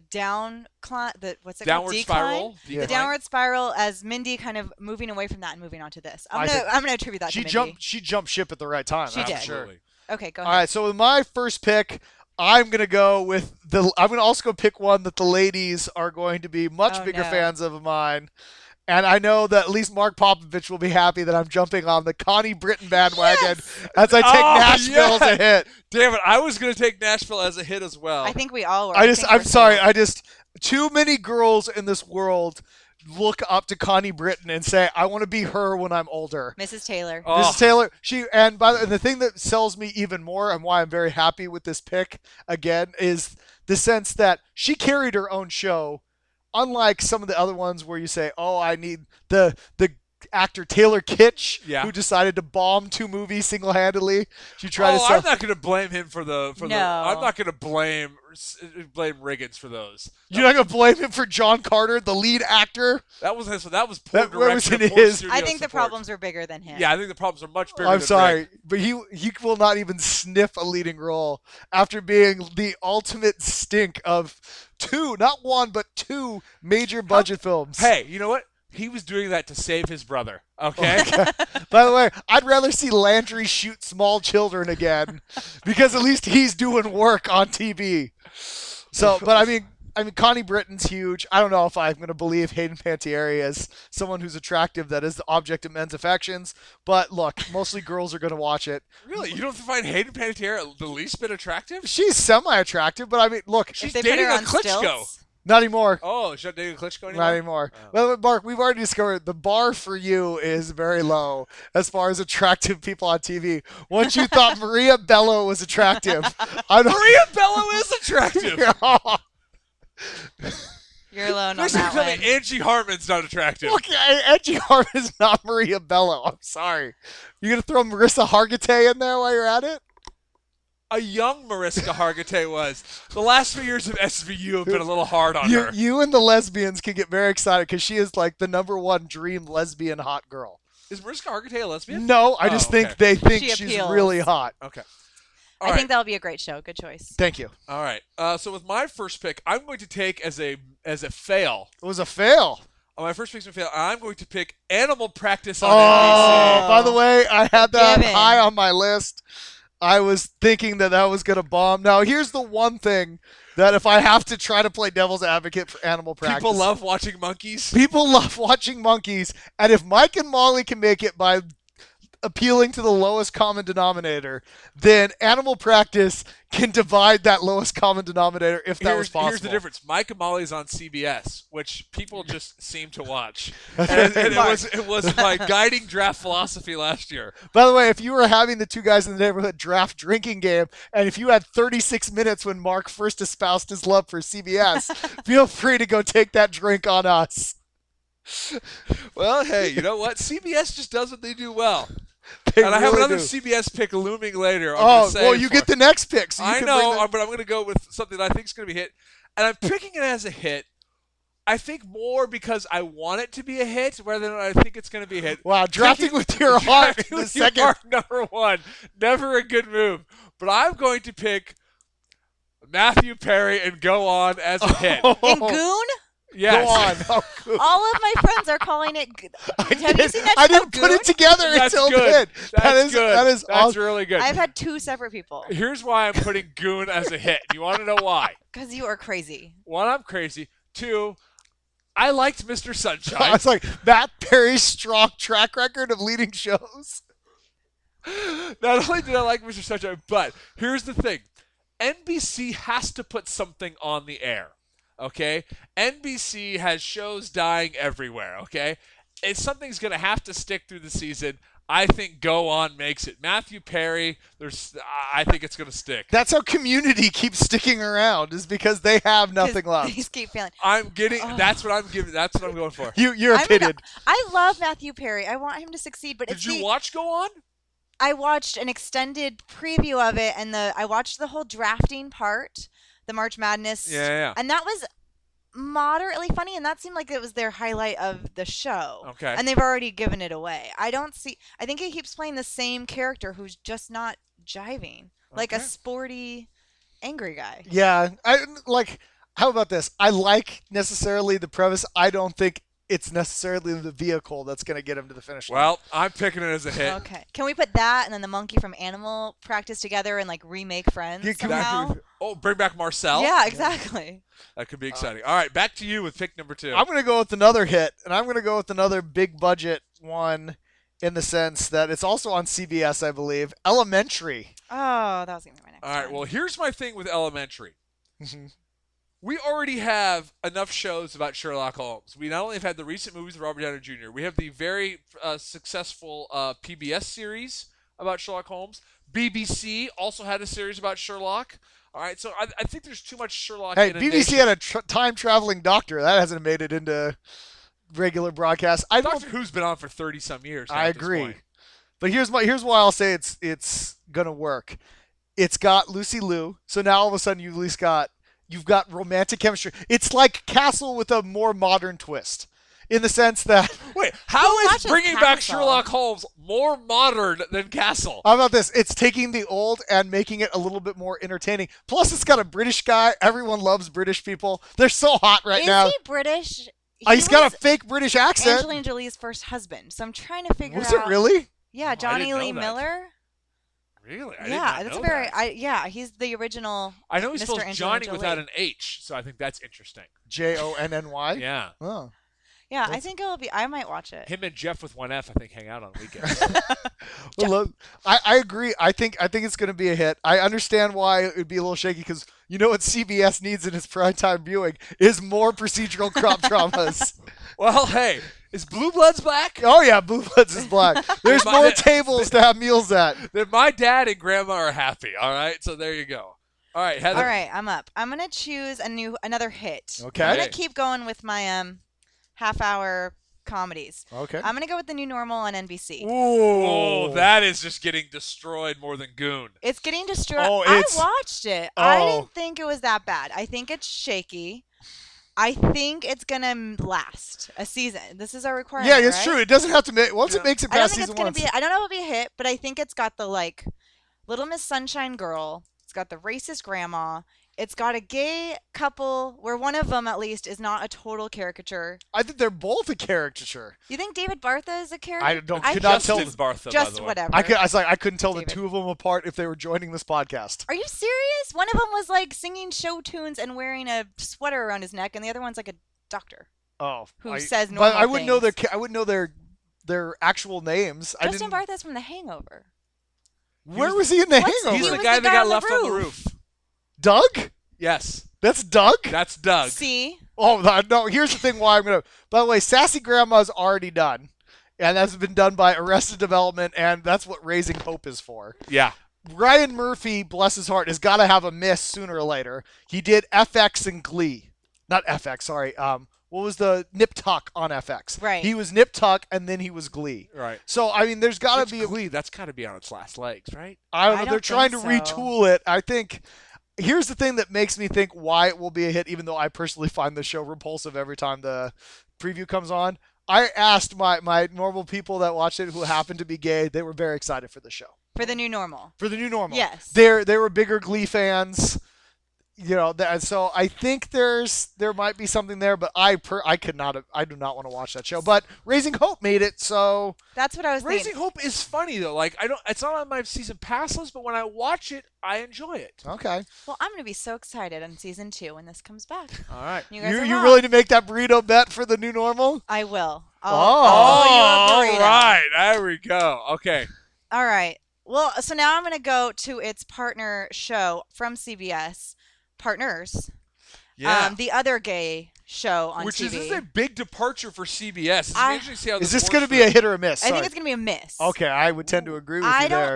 what's it Downward called? spiral. Yeah. The downward spiral, as Mindy kind of moving away from that and moving on to this. I'm gonna attribute that she to Mindy. jumped ship at the right time. She that's did. for sure. Absolutely. Okay, go All ahead. right, so with my first pick, I'm gonna go with I'm gonna also go pick one that the ladies are going to be much Oh, bigger no. fans of mine, and I know that at least Mark Popovich will be happy that I'm jumping on the Connie Britton bandwagon as I take Oh, Nashville as yeah. a hit. Damn it! I was going to take Nashville as a hit as well. I think we all were. I'm sorry, I too many girls in this world look up to Connie Britton and say, I want to be her when I'm older. Mrs. Taylor. Oh. Mrs. Taylor, and the thing that sells me even more and why I'm very happy with this pick again is the sense that she carried her own show, unlike some of the other ones where you say, "Oh, I need the actor Taylor Kitsch Yeah. who decided to bomb 2 movies single-handedly." She tried to I'm sell. not going to blame him for the. No. I'm not going to blame Riggins for those. You're not gonna blame him for John Carter, the lead actor. That was poor That was direction. in Poor his- studio I think the support. problems are bigger than him. Yeah, I think the problems are much bigger. I'm than sorry, Rick. but he will not even sniff a leading role after being the ultimate stink of 2, not 1, but 2 major budget films. Hey, you know what? He was doing that to save his brother. Okay. By the way, I'd rather see Landry shoot small children again because at least he's doing work on TV. So, but I mean, Connie Britton's huge. I don't know if I'm going to believe Hayden Panettiere as someone who's attractive that is the object of men's affections. But look, mostly girls are going to watch it. Really? You don't find Hayden Panettiere the least bit attractive? She's semi-attractive, but I mean, look, She's If they put dating her a on Klitschko. stilts, Not anymore. Oh, is that David Klitschko anymore? Not anymore. Oh. Well, Mark, we've already discovered the bar for you is very low as far as attractive people on TV. Once you thought Maria Bello was attractive, I don't. Maria Bello is attractive. You're alone on Next time that you tell me one. Angie Harmon's not attractive. Okay, Edgy Harmon is not Maria Bello. I'm sorry. You gonna throw Marissa Hargitay in there while you're at it? A young Mariska Hargitay was. The last few years of SVU have been a little hard on her. You and the lesbians can get very excited because she is like the #1 dream lesbian hot girl. Is Mariska Hargitay a lesbian? No, I Oh, just okay. think they think She she's appeals. really hot. Okay. I All right. think that'll be a great show. Good choice. Thank you. All right. So with my first pick, I'm going to take as a fail. It was a fail. My first pick's a fail. I'm going to pick Animal Practice Oh, on NBC. by the way, I had that Given. high on my list. I was thinking that was going to bomb. Now, here's the one thing that if I have to try to play devil's advocate for Animal Practice. People love watching monkeys. People love watching monkeys, and if Mike and Molly can make it by appealing to the lowest common denominator, then Animal Practice can divide that lowest common denominator if that was possible. Here's the difference. Mike and Molly's on CBS, which people just seem to watch. And it was my guiding draft philosophy last year. By the way, if you were having the two guys in the neighborhood draft drinking game, and if you had 36 minutes when Mark first espoused his love for CBS, feel free to go take that drink on us. Well, hey, you know what? CBS just does what they do well. They And I have really another do. CBS pick looming later. Oh, well, you get the next pick. So you I can know, bring that- but I'm going to go with something that I think is going to be a hit. And I'm picking it as a hit. I think more because I want it to be a hit rather than I think it's going to be a hit. Wow, drafting with your heart in the With your second. heart, #1. Never a good move. But I'm going to pick Matthew Perry and go on as a hit. In Goon, Yes. Go on. Oh, good. all of my friends are calling it. Have you seen that I show, didn't put Goon? it together That's until good. then. That's That is good. that is That's awesome. really good. I've had two separate people. Here's why I'm putting Goon as a hit. You want to know why? Because you are crazy. One, I'm crazy. Two, I liked Mr. I Sunshine. was like, Matt Perry's strong track record of leading shows. Not only did I like Mr. Sunshine, but here's the thing. NBC has to put something on the air, okay? NBC has shows dying everywhere, okay? If something's going to have to stick through the season, I think Go On makes it. Matthew Perry, I think it's going to stick. That's how Community keeps sticking around, is because they have nothing left. These keep failing. I'm getting. Oh. That's what I'm giving. That's what I'm going for. Your I'm opinion. I love Matthew Perry. I want him to succeed, but Did it's you watch Go On? I watched an extended preview of it, and I watched the whole drafting part, the March Madness. Yeah. And that was moderately funny, and that seemed like it was their highlight of the show. Okay. And they've already given it away. I think he keeps playing the same character who's just not jiving. Like a Okay. sporty, angry guy. Yeah, how about this? I like necessarily the premise. I don't think it's necessarily the vehicle that's going to get him to the finish line. Well, I'm picking it as a hit. Okay. Can we put that and then the monkey from Animal Practice together and like remake Friends You can- somehow? Bring back Marcel. Yeah, exactly. That could be exciting. All right, back to you with pick number 2. I'm going to go with another hit, and I'm going to go with another big budget one in the sense that it's also on CBS, I believe. Elementary. Oh, that was gonna be my next. All right. one. Well, here's my thing with Elementary. We already have enough shows about Sherlock Holmes. We not only have had the recent movies with Robert Downey Jr., we have the very successful PBS series about Sherlock Holmes. BBC also had a series about Sherlock. All right, so I think there's too much Sherlock. Hey, inundation. BBC had a time-traveling doctor. That hasn't made it into regular broadcast. I don't. Doctor Who's been on for 30-some years. now I at this agree. point. But here's why I'll say it's gonna work. It's got Lucy Liu, so now all of a sudden you've got romantic chemistry. It's like Castle with a more modern twist, in the sense that Wait, how is watches bringing back Castle? Sherlock Holmes more modern than Castle? how about this? It's taking the old and making it a little bit more entertaining. Plus, it's got a British guy. Everyone loves British people. They're so hot right Is now. he British? He's got was a fake British accent. Angelina Jolie's first husband. So I'm trying to figure Was out. it really? Yeah, I Johnny didn't know Lee that. Miller. Really? I did Yeah, not that's know a very. that. He's the original. I know he Mr. spells Angelina Johnny without Jolie. an H, so I think that's interesting. Jonny. Yeah. Oh. Yeah, I think it'll be. I might watch it. Him and Jeff with one F, I think, hang out on weekends. Well, look, I agree. I think it's going to be a hit. I understand why it would be a little shaky because you know what CBS needs in its primetime viewing is more procedural crop dramas. Well, hey, is Blue Bloods back? Oh yeah, Blue Bloods is black. There's My- more tables to have meals at. Then my dad and grandma are happy. All right, so there you go. All right, Heather. All right, I'm up. I'm gonna choose another hit. Okay. I'm gonna keep going with my half-hour comedies. Okay. I'm gonna go with The New Normal on NBC. Oh, that is just getting destroyed more than Goon. It's getting destroyed. Oh, I it's- watched it. I Oh. didn't think it was that bad. I think it's shaky. I think it's gonna last a season. This is our requirement. Yeah, it's right? true. It doesn't have to make once Yeah. it makes it I don't past think it's season gonna one. be. I don't know if it'll be a hit, but I think it's got the Little Miss Sunshine girl. It's got the racist grandma. It's got a gay couple where one of them at least is not a total caricature. I think they're both a caricature. You think David Bartha is a character? I don't I could not Justin tell. Bartha, by Just the way. whatever. I couldn't tell David. the two of them apart if they were joining this podcast. Are you serious? One of them was like singing show tunes and wearing a sweater around his neck, and the other one's like a doctor. Oh, Who says But normal I wouldn't know things. I wouldn't know their actual names. I Justin didn't. Bartha's from The Hangover. Where was he in the What's- Hangover? He's He the was guy the that guy got on the left on the roof. roof. Doug? Yes, That's Doug? that's Doug. See, Oh, no. Here's the thing why I'm going to. By the way, Sassy Grandma's already done. And that's been done by Arrested Development, and that's what Raising Hope is for. Yeah. Ryan Murphy, bless his heart, has got to have a miss sooner or later. He did FX and Glee. Not FX, sorry. What was the Nip Tuck on FX? Right. He was Nip Tuck, and then he was Glee. Right. So, I mean, there's got Which to be. Glee, that's got to be on its last legs, right? I don't know. I They're don't trying to think so. retool it. I think. Here's the thing that makes me think why it will be a hit, even though I personally find the show repulsive every time the preview comes on. I asked my normal people that watched it who happened to be gay. They were very excited for the show. for The New Normal. For the new normal. Yes. They were bigger Glee fans. You know, so I think there might be something there, but I do not want to watch that show. But Raising Hope made it, so That's what I was Raising thinking. Hope is funny though. Like it's not on my season pass list, but when I watch it, I enjoy it. okay. Well, I'm gonna be so excited on season 2 when this comes back. All right. You guys are You wrong. willing to make that burrito bet for the new normal? I will. Oh. I'll you a all burrito. right. There we go. Okay. All right. Well, so now I'm going to go to its partner show from CBS, Partners. Yeah. The other gay show on Which TV. is this is a big departure for CBS. It's I- interesting to see how Is this this going to works be for a hit or a miss? I think Sorry. it's going to be a miss. Okay, I would tend to agree with I you there.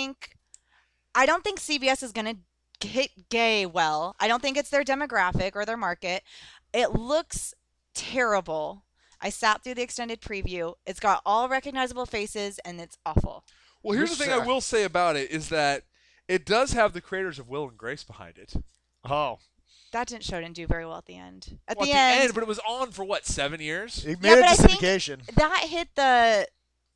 I don't think CBS is going to hit gay well. I don't think it's their demographic or their market. It looks terrible. I sat through the extended preview. It's got all recognizable faces and it's awful. Well, here's the thing I will say about it is that it does have the creators of Will and Grace behind it. Oh, That didn't do very well at the end. At Well, the end, but it was on for what, 7 years? it Yeah, made it but I to think- syndication. that hit the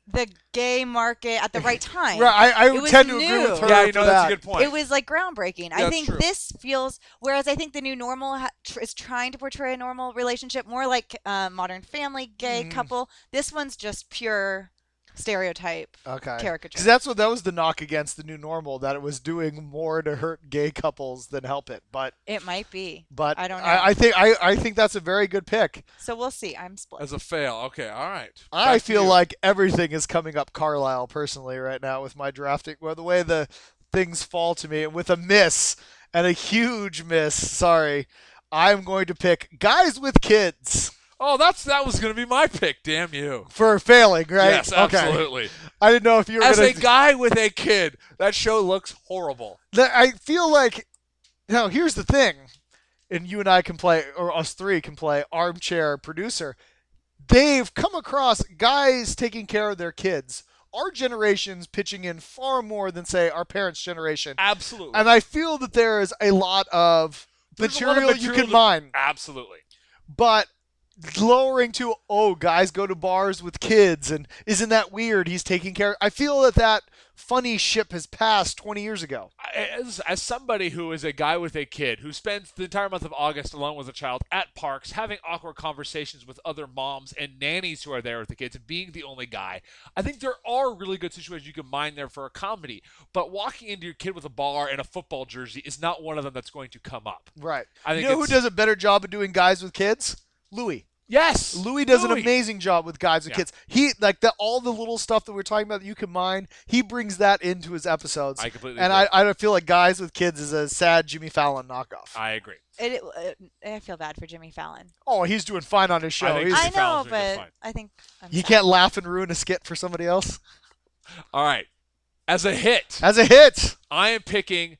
gay market at the right time. Right, I It would was tend to agree new. with her Yeah, for you know, that. that's a good point. It was like groundbreaking. I That's think true. this feels, whereas I think the new normal is trying to portray a normal relationship, more like Modern Family gay Mhm. couple. This one's just pure stereotype Okay. caricature. Because that was the knock against the new normal, that it was doing more to hurt gay couples than help it. But It might be. but I don't know. I think that's a very good pick. So we'll see. I'm split. As a fail. Okay, all right. I Back to feel you. like everything is coming up Carlisle personally right now with my drafting. Well, the way the things fall to me, and with a miss and a huge miss. Sorry, I'm going to pick Guys with Kids Oh, that was going to be my pick. Damn you. for failing. Right? Yes, Okay. absolutely. I didn't know if you were As going a guy with a kid, that show looks horrible. I feel like, now here's the thing, and you and I can play, or us three can play armchair producer. They've come across guys taking care of their kids. Our generation's pitching in far more than, say, our parents' generation. Absolutely. And I feel that there is a lot of There's a lot of material you material can mine. Absolutely. But lowering to, oh, guys go to bars with kids, and isn't that weird? He's taking care. I feel that funny ship has passed 20 years ago. As somebody who is a guy with a kid who spends the entire month of August alone with a child at parks, having awkward conversations with other moms and nannies who are there with the kids, and being the only guy, I think there are really good situations you can mine there for a comedy. But walking into your kid with a bar and a football jersey is not one of them that's going to come up. Right. I think You know who it's- does a better job of doing guys with kids? Louis. Yes. Louis does an Louis. amazing job with guys and Yeah. kids. He like that all the little stuff that we're talking about that you can mine. He brings that into his episodes. I completely and agree. I feel like Guys with Kids is a sad Jimmy Fallon knockoff. I agree. I feel bad for Jimmy Fallon. Oh, he's doing fine on his show. think He's- Jimmy I know, Fallon's doing just but fine. I think I'm he sad. can't laugh and ruin a skit for somebody else. All right. As a hit, As a hit. I am picking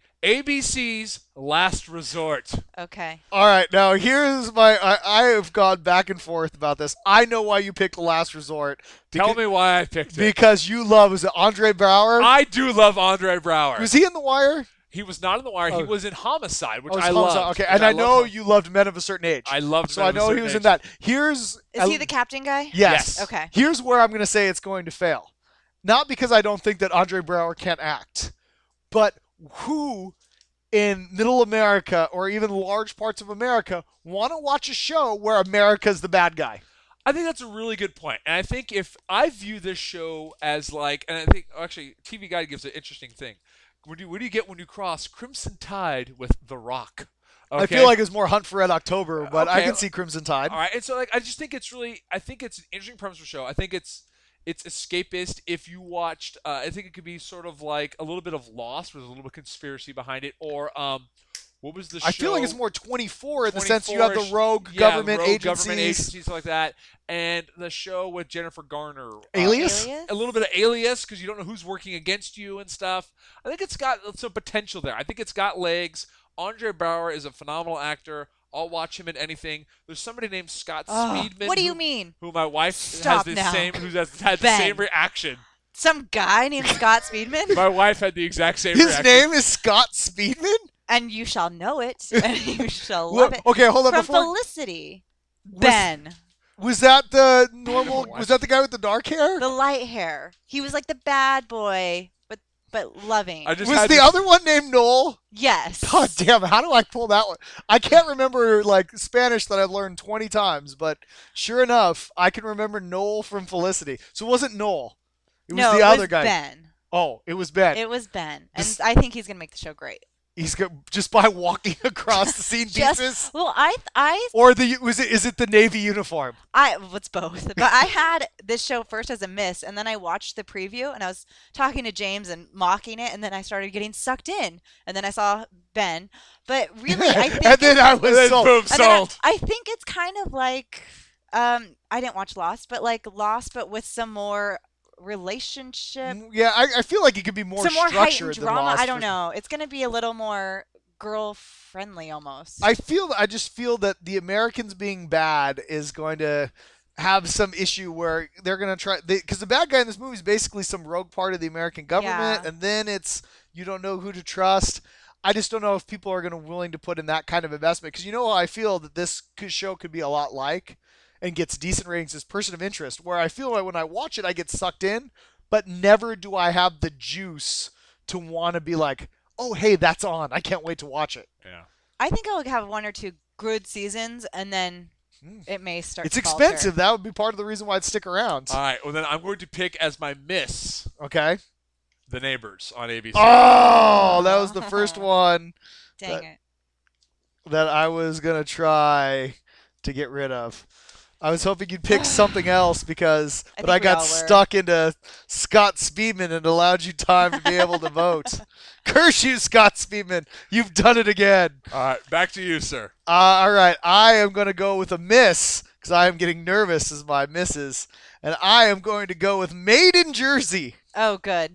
ABC's Last Resort. Okay. All right, now here's my. I have gone back and forth about this. I know why you picked Last Resort. Tell me why I picked it. Because you love, was it Andre Brower? I do love Andre Brower. Was he in The Wire? He was not in The Wire. He Oh. was in Homicide, which Oh, it's I Homicide. love. Okay, and I know you loved Men of a Certain Age. I loved So Men I of a know he Certain was Age. in that. Here's. Is he the captain guy? Yes. Yes. Okay. Here's where I'm going to say it's going to fail. Not because I don't think that Andre Brower can't act, but who in middle America or even large parts of America want to watch a show where America's the bad guy? I think that's a really good point. And I think if I view this show as like, and I think actually TV Guide gives an interesting thing. What do you get when you cross Crimson Tide with The Rock? I Okay? feel like it's more Hunt for Red October, but I Okay. can see Crimson Tide. All right, and so like I just think it's really, I think it's an interesting premise for the show. I think it's escapist. If you watched, I think it could be sort of like a little bit of Lost with a little bit of conspiracy behind it, or what was the show? I feel like it's more 24 in the sense you have the 24-ish, rogue yeah, government rogue agencies. government agencies, stuff like that, and the show with Jennifer Garner, Alias? a little bit of Alias because you don't know who's working against you and stuff. I think it's got some potential there. I think it's got legs. Andre Brower is a phenomenal actor. I'll watch him in anything. There's somebody named Scott Speedman. What do you mean? Who my wife Stop has the now. same, who has had the Ben. same reaction. Some guy named Scott Speedman? My wife had the exact same His reaction. name is Scott Speedman? And you shall know it. And you shall love it. Okay, hold on. From Before, Felicity. Ben. was that the normal? What? Was that the guy with the dark hair? The light hair. He was like the bad boy, but loving. I just Was had the this- other one named Noel? Yes. God damn it! How do I pull that one? I can't remember like Spanish that I've learned 20 times, but sure enough, I can remember Noel from Felicity. So it wasn't Noel. It was no, the it other was guy. Ben. Oh, it was Ben. It was Ben. And This- I think he's going to make the show great. He's just by walking across the scene pieces. Well, Or is it the Navy uniform? it's both. But I had this show first as a miss, and then I watched the preview, and I was talking to James and mocking it, and then I started getting sucked in, and then I saw Ben. But really, I think and then I was And then sold. boom, and then I, sold. I think it's kind of like I didn't watch Lost, but like Lost, but with some more relationship, Yeah, I feel like it could be more some more heightened structured than drama. Lost I don't for- know. It's going to be a little more girl friendly almost. I just feel that the Americans being bad is going to have some issue where they're going to try because the bad guy in this movie is basically some rogue part of the American government, Yeah. and then it's you don't know who to trust. I just don't know if people are going to willing to put in that kind of investment because you know how I feel that this show could be a lot like and gets decent ratings as Person of Interest, where I feel like when I watch it I get sucked in, but never do I have the juice to want to be like, oh hey, that's on. I can't wait to watch it. Yeah. I think I'll have one or two good seasons, and then it may start. It's to falter. expensive. That would be part of the reason why I'd stick around. All right. Well, then I'm going to pick as my miss Okay. The Neighbors on ABC. Oh, that was the first one Dang that- it! that I was gonna try to get rid of. I was hoping you'd pick something else because, I but think I we got all were. stuck into Scott Speedman and it allowed you time to be able to vote. Curse you, Scott Speedman! You've done it again. All right. Back to you, sir. All right, I am going to go with a miss because I am getting nervous as my misses, and I am going to go with Made in Jersey. Oh, good.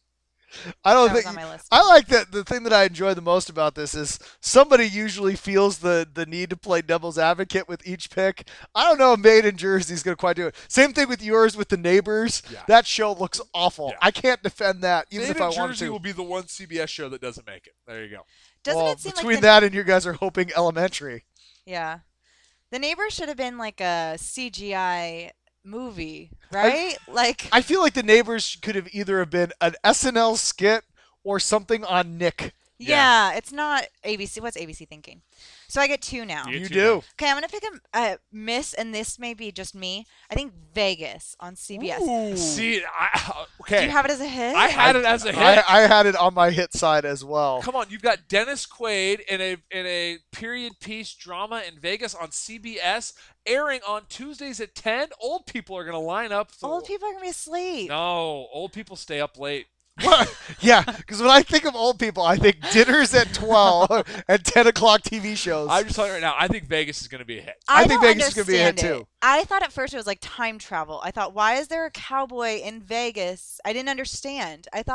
I don't That was think on my list. I like that. The thing that I enjoy the most about this is somebody usually feels the need to play devil's advocate with each pick. I don't know if Made in Jersey is going to quite do it. Same thing with yours with the Neighbors. Yeah. That show looks awful. Yeah. I can't defend that even Made if I in wanted Jersey to. will be the one CBS show that doesn't make it. There you go. Doesn't well, it seem between like the, that and you guys are hoping Elementary. Yeah, the Neighbor should have been like a CGI movie, right? Like I feel like the Neighbors could have either have been an SNL skit or something on Nick Yeah, it's not ABC. What's ABC thinking? So I get 2 now. You You too, do. man. Okay, I'm gonna pick a miss, and this may be just me. I think Vegas on CBS. See, Do okay. you have it as a hit? I had it as a hit. I had it on my hit side as well. Come on, you've got Dennis Quaid in a period piece drama in Vegas on CBS, airing on Tuesdays at 10. Old people are gonna line up. Old people are gonna be asleep. No, old people stay up late. Yeah, because when I think of old people, I think dinners at 12 and 10 o'clock TV shows. I'm just telling you right now. I think Vegas is gonna be a hit. I think don't Vegas is gonna be a hit, understand too. it. I thought at first it was like time travel. I thought, why is there a cowboy in Vegas? I didn't understand. I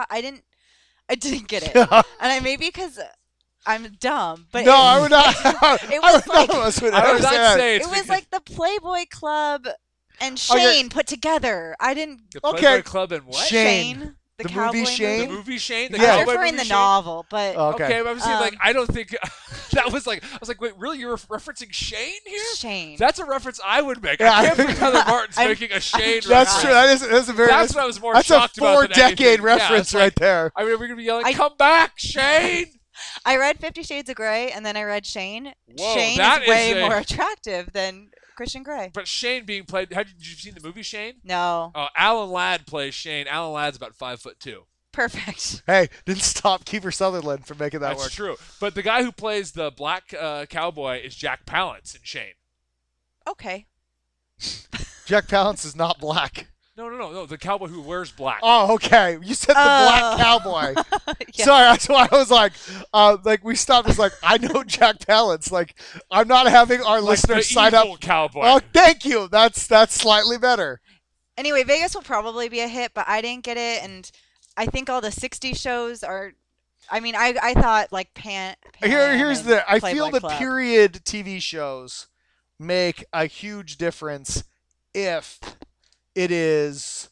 didn't get it. And maybe because I'm dumb, but no, I would not. it was none like- of us would I was not understand. saying it it's was because like the Playboy Club and Oh, you're- Shane put together. I didn't. the Playboy Okay. Club and what? Shane. The The cowboy movie Shane? The movie Shane. The Yeah. I was cowboy referring movie the Shane? novel, but Okay. Okay, but I'm saying like Um, I don't think that was like I was like, wait, really? You're referencing Shane here? Shane. That's a reference I would make. Yeah. I can't believe Heather Martin's I'm- making a Shane That's reference. true. That's a very. That's what I was more that's a shocked about. than 4-decade anything. Yeah, reference it's right like, there. I mean, we're gonna be yelling, I- "Come back, Shane!" I read 50 Shades of Grey and then I read Shane. Whoa, Shane that is way is a- more attractive than Christian Grey. But Shane being played. Did you seen the movie Shane? No. Oh, Alan Ladd plays Shane. Alan Ladd's about 5'2". Perfect. Hey, didn't stop Kiefer Sutherland from making that That's work. true. But the guy who plays the black cowboy is Jack Palance in Shane. Okay. Jack Palance is not black. No. The cowboy who wears black. Oh, okay. You said the black cowboy. Yeah. Sorry, that's why I was like we stopped. It's like I know Jack Palance. Like I'm not having our Like listeners the sign up. evil cowboy. Oh, thank you. That's slightly better. Anyway, Vegas will probably be a hit, but I didn't get it, and I think all the 60 shows are. I mean, I thought like Pan. Here's and the. I feel Playboy the Club. period TV shows make a huge difference if it is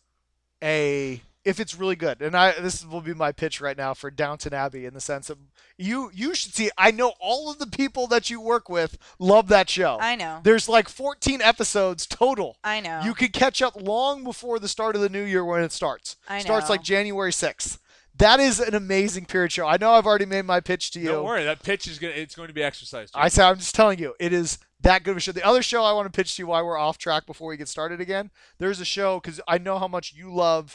if it's really good. And this will be my pitch right now for Downton Abbey in the sense of you should see. I know all of the people that you work with love that show. I know. There's like 14 episodes total. I know. You could catch up long before the start of the new year when it starts. I Starts know. like January 6th. That is an amazing period show. I know I've already made my pitch to you. Don't worry, that pitch is going to be exercised. I'm just telling you, it is that good of a show. The other show I want to pitch to you while we're off track before we get started again, there's a show because I know how much you love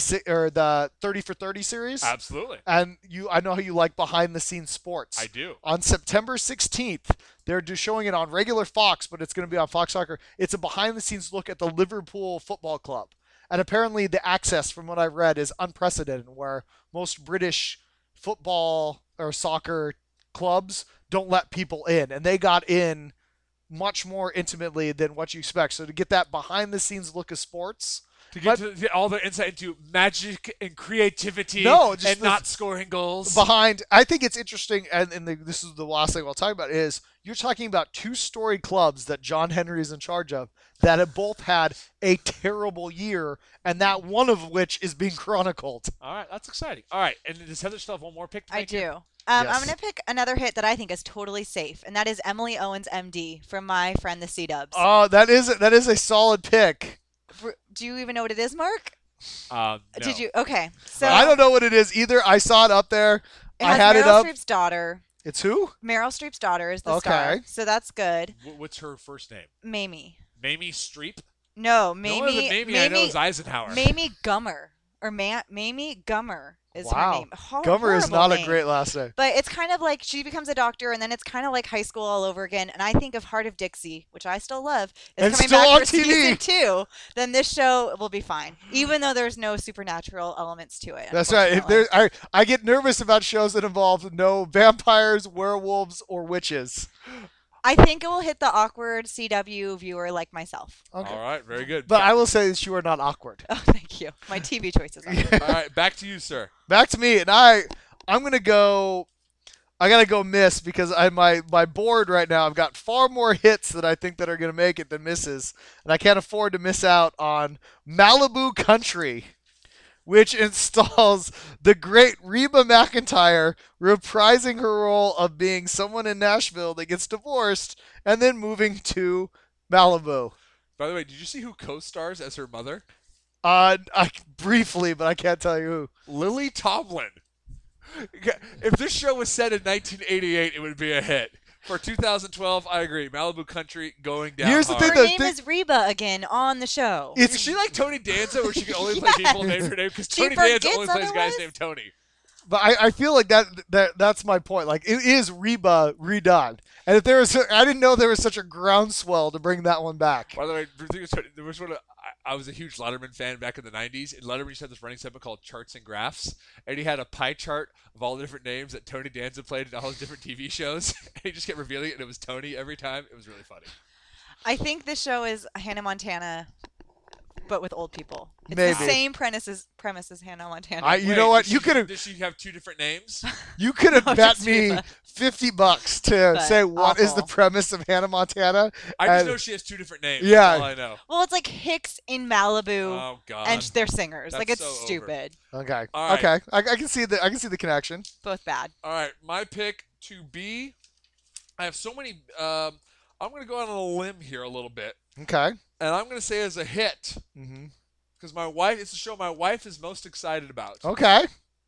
the 30 for 30 series. Absolutely, And I know how you like behind the scenes sports. I do. On September 16th, they're just showing it on regular Fox, but it's going to be on Fox Soccer. It's a behind the scenes look at the Liverpool Football Club. And apparently the access, from what I've read, is unprecedented, where most British football or soccer clubs don't let people in. And they got in much more intimately than what you expect. So to get that behind the scenes look of sports, To get all the insight into magic and creativity No, just and the- not scoring goals. I think it's interesting, and this is the last thing I'll talk about, is you're talking about 2-story clubs that John Henry is in charge of that have both had a terrible year, and that one of which is being chronicled. All right, that's exciting. All right, and does Heather still have one more pick to I make do. here? I'm Yes. going to pick another hit that I think is totally safe, and that is Emily Owens, MD, from my friend the C-Dubs. Oh, that is a solid pick. Do you even know what it is, Mark? No. Did you? Okay. So I don't know what it is either. I saw it up there. it I has had Meryl it up. Streep's daughter. It's who? Meryl Streep's daughter is the Okay. star. So that's good. What's her first name? Mamie. Mamie Streep? No, The only other Mamie I know is Eisenhower. Mamie Gummer. Or Mamie Gummer is Wow. her name. Gummer is Horrible not a name. great last name. But it's kind of like she becomes a doctor, and then it's kind of like high school all over again. And I think of Heart of Dixie, which I still love, is And coming still back on for TV. season 2. Then this show will be fine, even though there's no supernatural elements to it. That's right. If unfortunately. there, I get nervous about shows that involve no vampires, werewolves, or witches. I think it will hit the awkward CW viewer like myself. Okay. All right, very good. But I will say that you are not awkward. Oh, thank you. My TV choices are. All right, back to you, sir. Back to me, and I'm gonna go. I gotta go miss because my board right now. I've got far more hits that I think that are gonna make it than misses, and I can't afford to miss out on Malibu Country, which installs the great Reba McEntire reprising her role of being someone in Nashville that gets divorced and then moving to Malibu. By the way, did you see who co-stars as her mother? Briefly, but I can't tell you who. Lily Tomlin. If this show was set in 1988, it would be a hit. For 2012, I agree. Malibu Country going down Here's the hard. thing, Her the name thing- is Reba again on the show. It's Is she like Tony Danza, where she can only play people named her name? Because She Tony Danza forgets only plays guys otherwise? named Tony. But I feel like that's my point. Like it is Reba redone, and if there was, I didn't know there was such a groundswell to bring that one back. By the way, there was one. I was a huge Letterman fan back in the '90s, and Letterman used to have this running segment called Charts and Graphs, and he had a pie chart of all the different names that Tony Danza played in all his different TV shows. And he just kept revealing it, and it was Tony every time. It was really funny. I think this show is Hannah Montana, but with old people. It's Maybe. the same premise as Hannah Montana. You know what? Does You she- could have Does she have two different names? you could have No, bet just me Reba. $50 to But say what is the awful. premise of Hannah Montana. I just And- know she has two different names. Yeah. That's all I know. Well, it's like Hicks in Malibu, Oh God. and they're singers. Like That's it's so over. stupid. Okay. All right. Okay. I can see the connection. Both bad. All right, my pick to be. I have so many. I'm going to go out on a limb here a little bit, Okay. and I'm going to say as a hit Mm-hmm. because my wife. It's a show my wife is most excited about. Okay.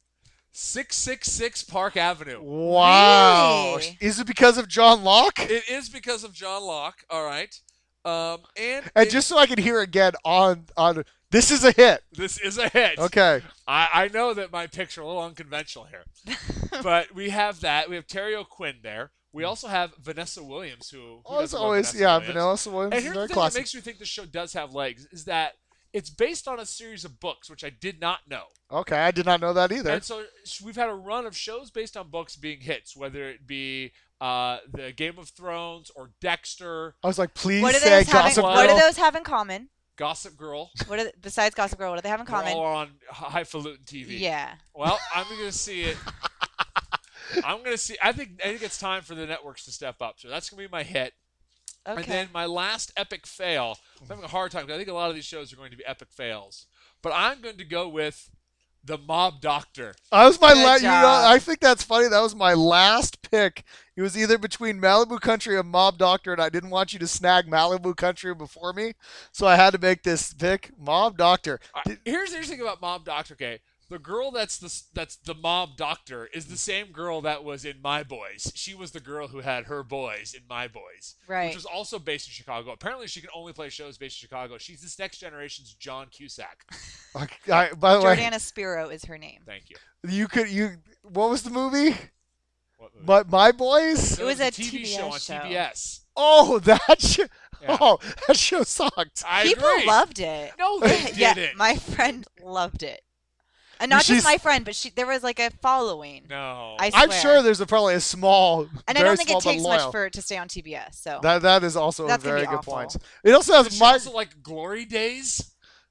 666 Park Avenue. Wow. Really? Is it because of John Locke? It is because of John Locke. All right, and And just so I can hear again on this is a hit. this is a hit. Okay. I know that my picks are a little unconventional here, but we have that. We have Terry O'Quinn there. We also have Vanessa Williams, who Oh, it's doesn't love always Vanessa Williams? Vanessa Williams And is here's very the thing that classic. makes me think the show does have legs is that it's based on a series of books, which I did not know. Okay, I did not know that either. And so we've had a run of shows based on books being hits, whether it be the Game of Thrones or Dexter, I was like, please What do say those have? Gossip Girl. What do Girl. those have in common? Gossip Girl. Besides Gossip Girl? What do they have in They're common? all on highfalutin TV. Yeah. Well, I'm going to see it. I'm going to see. I think it's time for the networks to step up. So that's going to be my hit. Okay. And then my last epic fail. I'm having a hard time because I think a lot of these shows are going to be epic fails. But I'm going to go with The Mob Doctor. That was my Good job. I think that's funny. That was my last pick. It was either between Malibu Country and Mob Doctor, and I didn't want you to snag Malibu Country before me, so I had to make this pick. Mob Doctor. Here's the interesting thing about Mob Doctor. Okay, the girl that's the Mob Doctor is the same girl that was in My Boys. She was the girl who had her boys in My Boys, Right. which was also based in Chicago. Apparently, she can only play shows based in Chicago. She's this next generation's John Cusack. By the way, Jordana Spiro is her name. Thank you. what was the movie? What movie? My Boys? It was a TV show on show. TBS. Oh, that show. Yeah. Oh, that show sucked. I People agree. loved it. No, they Yeah, didn't. my friend loved it. And not She's- just my friend, but there was like a following. No. I I'm swear. sure there's probably a small, And I very don't think small it takes but much loyal. for it to stay on TBS. So That is also That's a gonna very be good awful. point. It also Is has she my. also like Glory Days?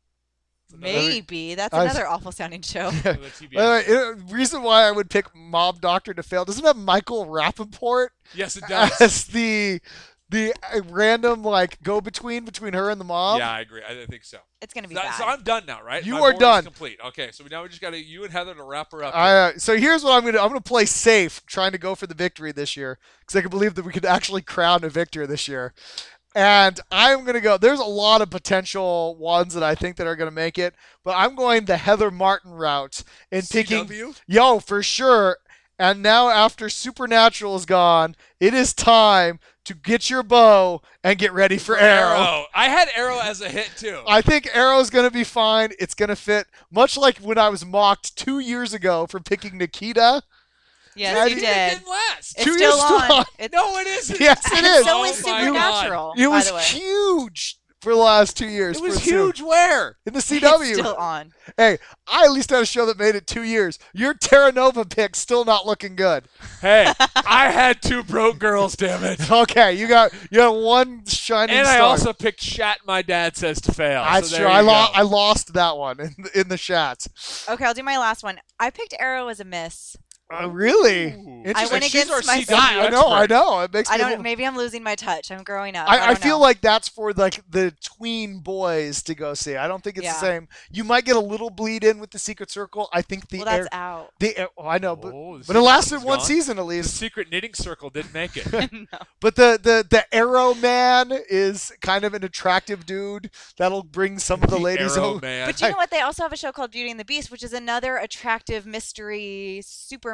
maybe that's I- another awful sounding show. The TBS. By the way, reason why I would pick Mob Doctor to fail doesn't have Michael Rappaport Yes, it does. as the random like go between her and the mob. Yeah, I agree. I think so. It's gonna be So, bad. so I'm done now, right? You My are board is done. complete. Okay, so now we just got you and Heather to wrap her up. So here's what I'm gonna play safe, trying to go for the victory this year because I can believe that we could actually crown a victor this year. And I'm gonna go. There's a lot of potential ones that I think that are gonna make it, but I'm going the Heather Martin route and picking. CW? For sure. And now, after Supernatural is gone, it is time to get your bow and get ready for Arrow. I had Arrow as a hit too. I think Arrow's going to be fine. It's going to fit, much like when I was mocked 2 years ago for picking Nikita. yes, I you It did. didn't last. It's 2 still years still on. on. It's, No, it isn't. Yes, it and is. so is Oh my Supernatural. It by was the way. huge for the last 2 years. It was for Sue. huge. Where? In the It's CW. still on. Hey, I at least had a show that made it 2 years. Your Terra Nova pick still not looking good. Hey, I had two broke girls. Damn it. Okay, you got one shining And star. I also picked Shat. My dad says to fail. That's so true. there I you go. lost that one in the shots. Okay, I'll do my last one. I picked Arrow as a miss. Really? Ooh. Interesting. I went She's our against my CW I know. It makes I me. don't. Maybe I'm losing my touch. I'm growing up. I don't feel know. like that's for like the tween boys to go see. I don't think it's the Yeah. same. You might get a little bleed in with the Secret Circle. I think Well, that's out. I know, but Oh, the but it Secret lasted Circle's one gone? season at The least. secret knitting circle didn't make it. No. But the Arrow Man is kind of an attractive dude that'll bring some of the ladies Arrow over. man. But you know what? They also have a show called Beauty and the Beast, which is another attractive mystery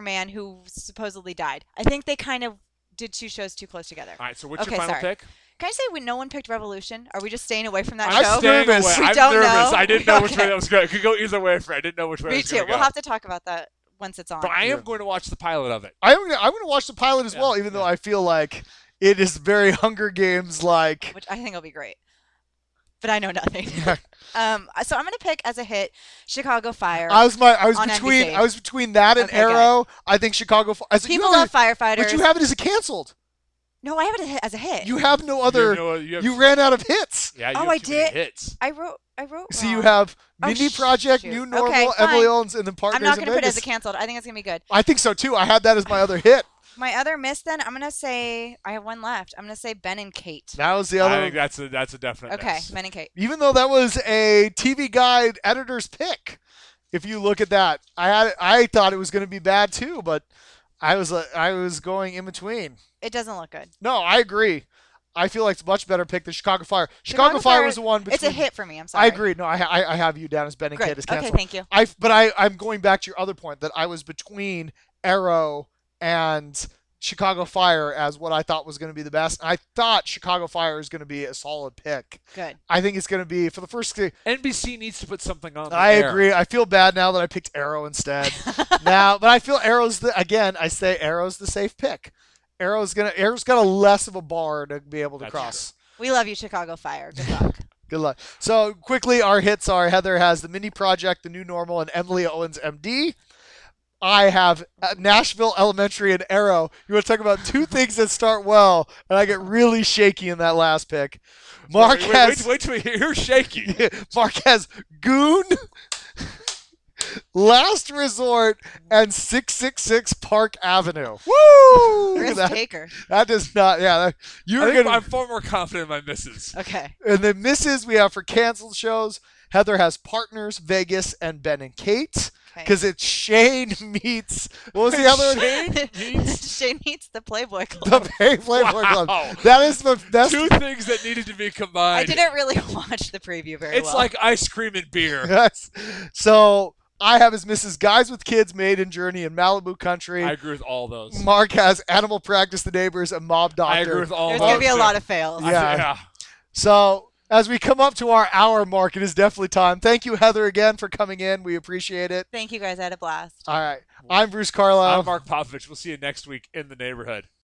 man who supposedly died. I think they kind of did 2 shows too close together. All right, so what's Okay, your final sorry. pick? Can I say no one picked Revolution? Are we just staying away from that I'm show? staying nervous. away. We I'm don't nervous. know. I didn't know which way Okay. that was going. It could go either way for. I didn't know which way. Me it was too. gonna We'll go. have to talk about that once it's on. But I am going to watch the pilot of it. I'm gonna watch the pilot as Yeah, well, even though yeah. I feel like it is very Hunger Games like. Which I think will be great. But I know nothing. So I'm gonna pick as a hit Chicago Fire. I was on between NBC. that and Okay, good. Arrow. I think Chicago. People love firefighters. but you have it as a canceled. No, I have it as a hit. You have no other. You You ran out of hits. Yeah. You Oh, have I too many did. hits. I wrote. So you wrong. have Oh, Mindy Project, shoot. New Normal, Okay, Emily fine. Owens, and then Partners I'm not in gonna put it as Vegas. a canceled. I think it's gonna be good. I think so too. I had that as my other hit. My other miss, then I'm gonna say I have one left. I'm gonna say Ben and Kate. That was the I other. think that's a definite. Okay, miss. Ben and Kate. Even though that was a TV Guide editor's pick, if you look at that, I thought it was going to be bad too, but I was going in between. It doesn't look good. No, I agree. I feel like it's a much better pick than Chicago Fire. Chicago Fire was the one. It's a between- hit for me. I'm sorry. I agree. No, I have you down as Ben and Kate Great. as Okay, canceled. thank you. I'm going back to your other point that I was between Arrow and Chicago Fire as what I thought was going to be the best. I thought Chicago Fire is going to be a solid pick. Good. I think it's going to be for the first. NBC needs to put something on. I the air. agree. I feel bad now that I picked Arrow instead. Now, but I feel Arrow's I say Arrow's the safe pick. Arrow's got a less of a bar to be able to That's cross. We love you, Chicago Fire. Good luck. Good luck. So quickly, our hits are Heather has the Mindy Project, the New Normal, and Emily Owens, MD. I have Nashville Elementary and Arrow. You want to talk about 2 things that start well, and I get really shaky in that last pick. Mark has Wait till we hear you're shaky. Mark has Goon, Last Resort, and 666 Park Avenue. Woo! Risk That, taker. that does not. Yeah, I you're think gonna. I'm far more confident in my misses. Okay. And the misses we have for canceled shows. Heather has Partners, Vegas, and Ben and Kate. Okay. Because it's Shane meets. What was the other one? Shane meets the Playboy The Club. Playboy Wow. Club. That is the best. 2 things that needed to be I combined. didn't really watch the preview very It's well. like ice cream and beer. Yes. So I have as Mrs. Guys with Kids, Maiden Journey, and Malibu Country. I agree with all those. Mark has Animal Practice, The Neighbors, and Mob Doctor. I agree with all There's those. gonna be a too. lot of fails. Yeah. So as we come up to our hour mark, it is definitely time. Thank you, Heather, again for coming in. We appreciate it. Thank you guys. I had a blast. All right. I'm Bruce Carlisle. I'm Mark Popovich. We'll see you next week in the neighborhood.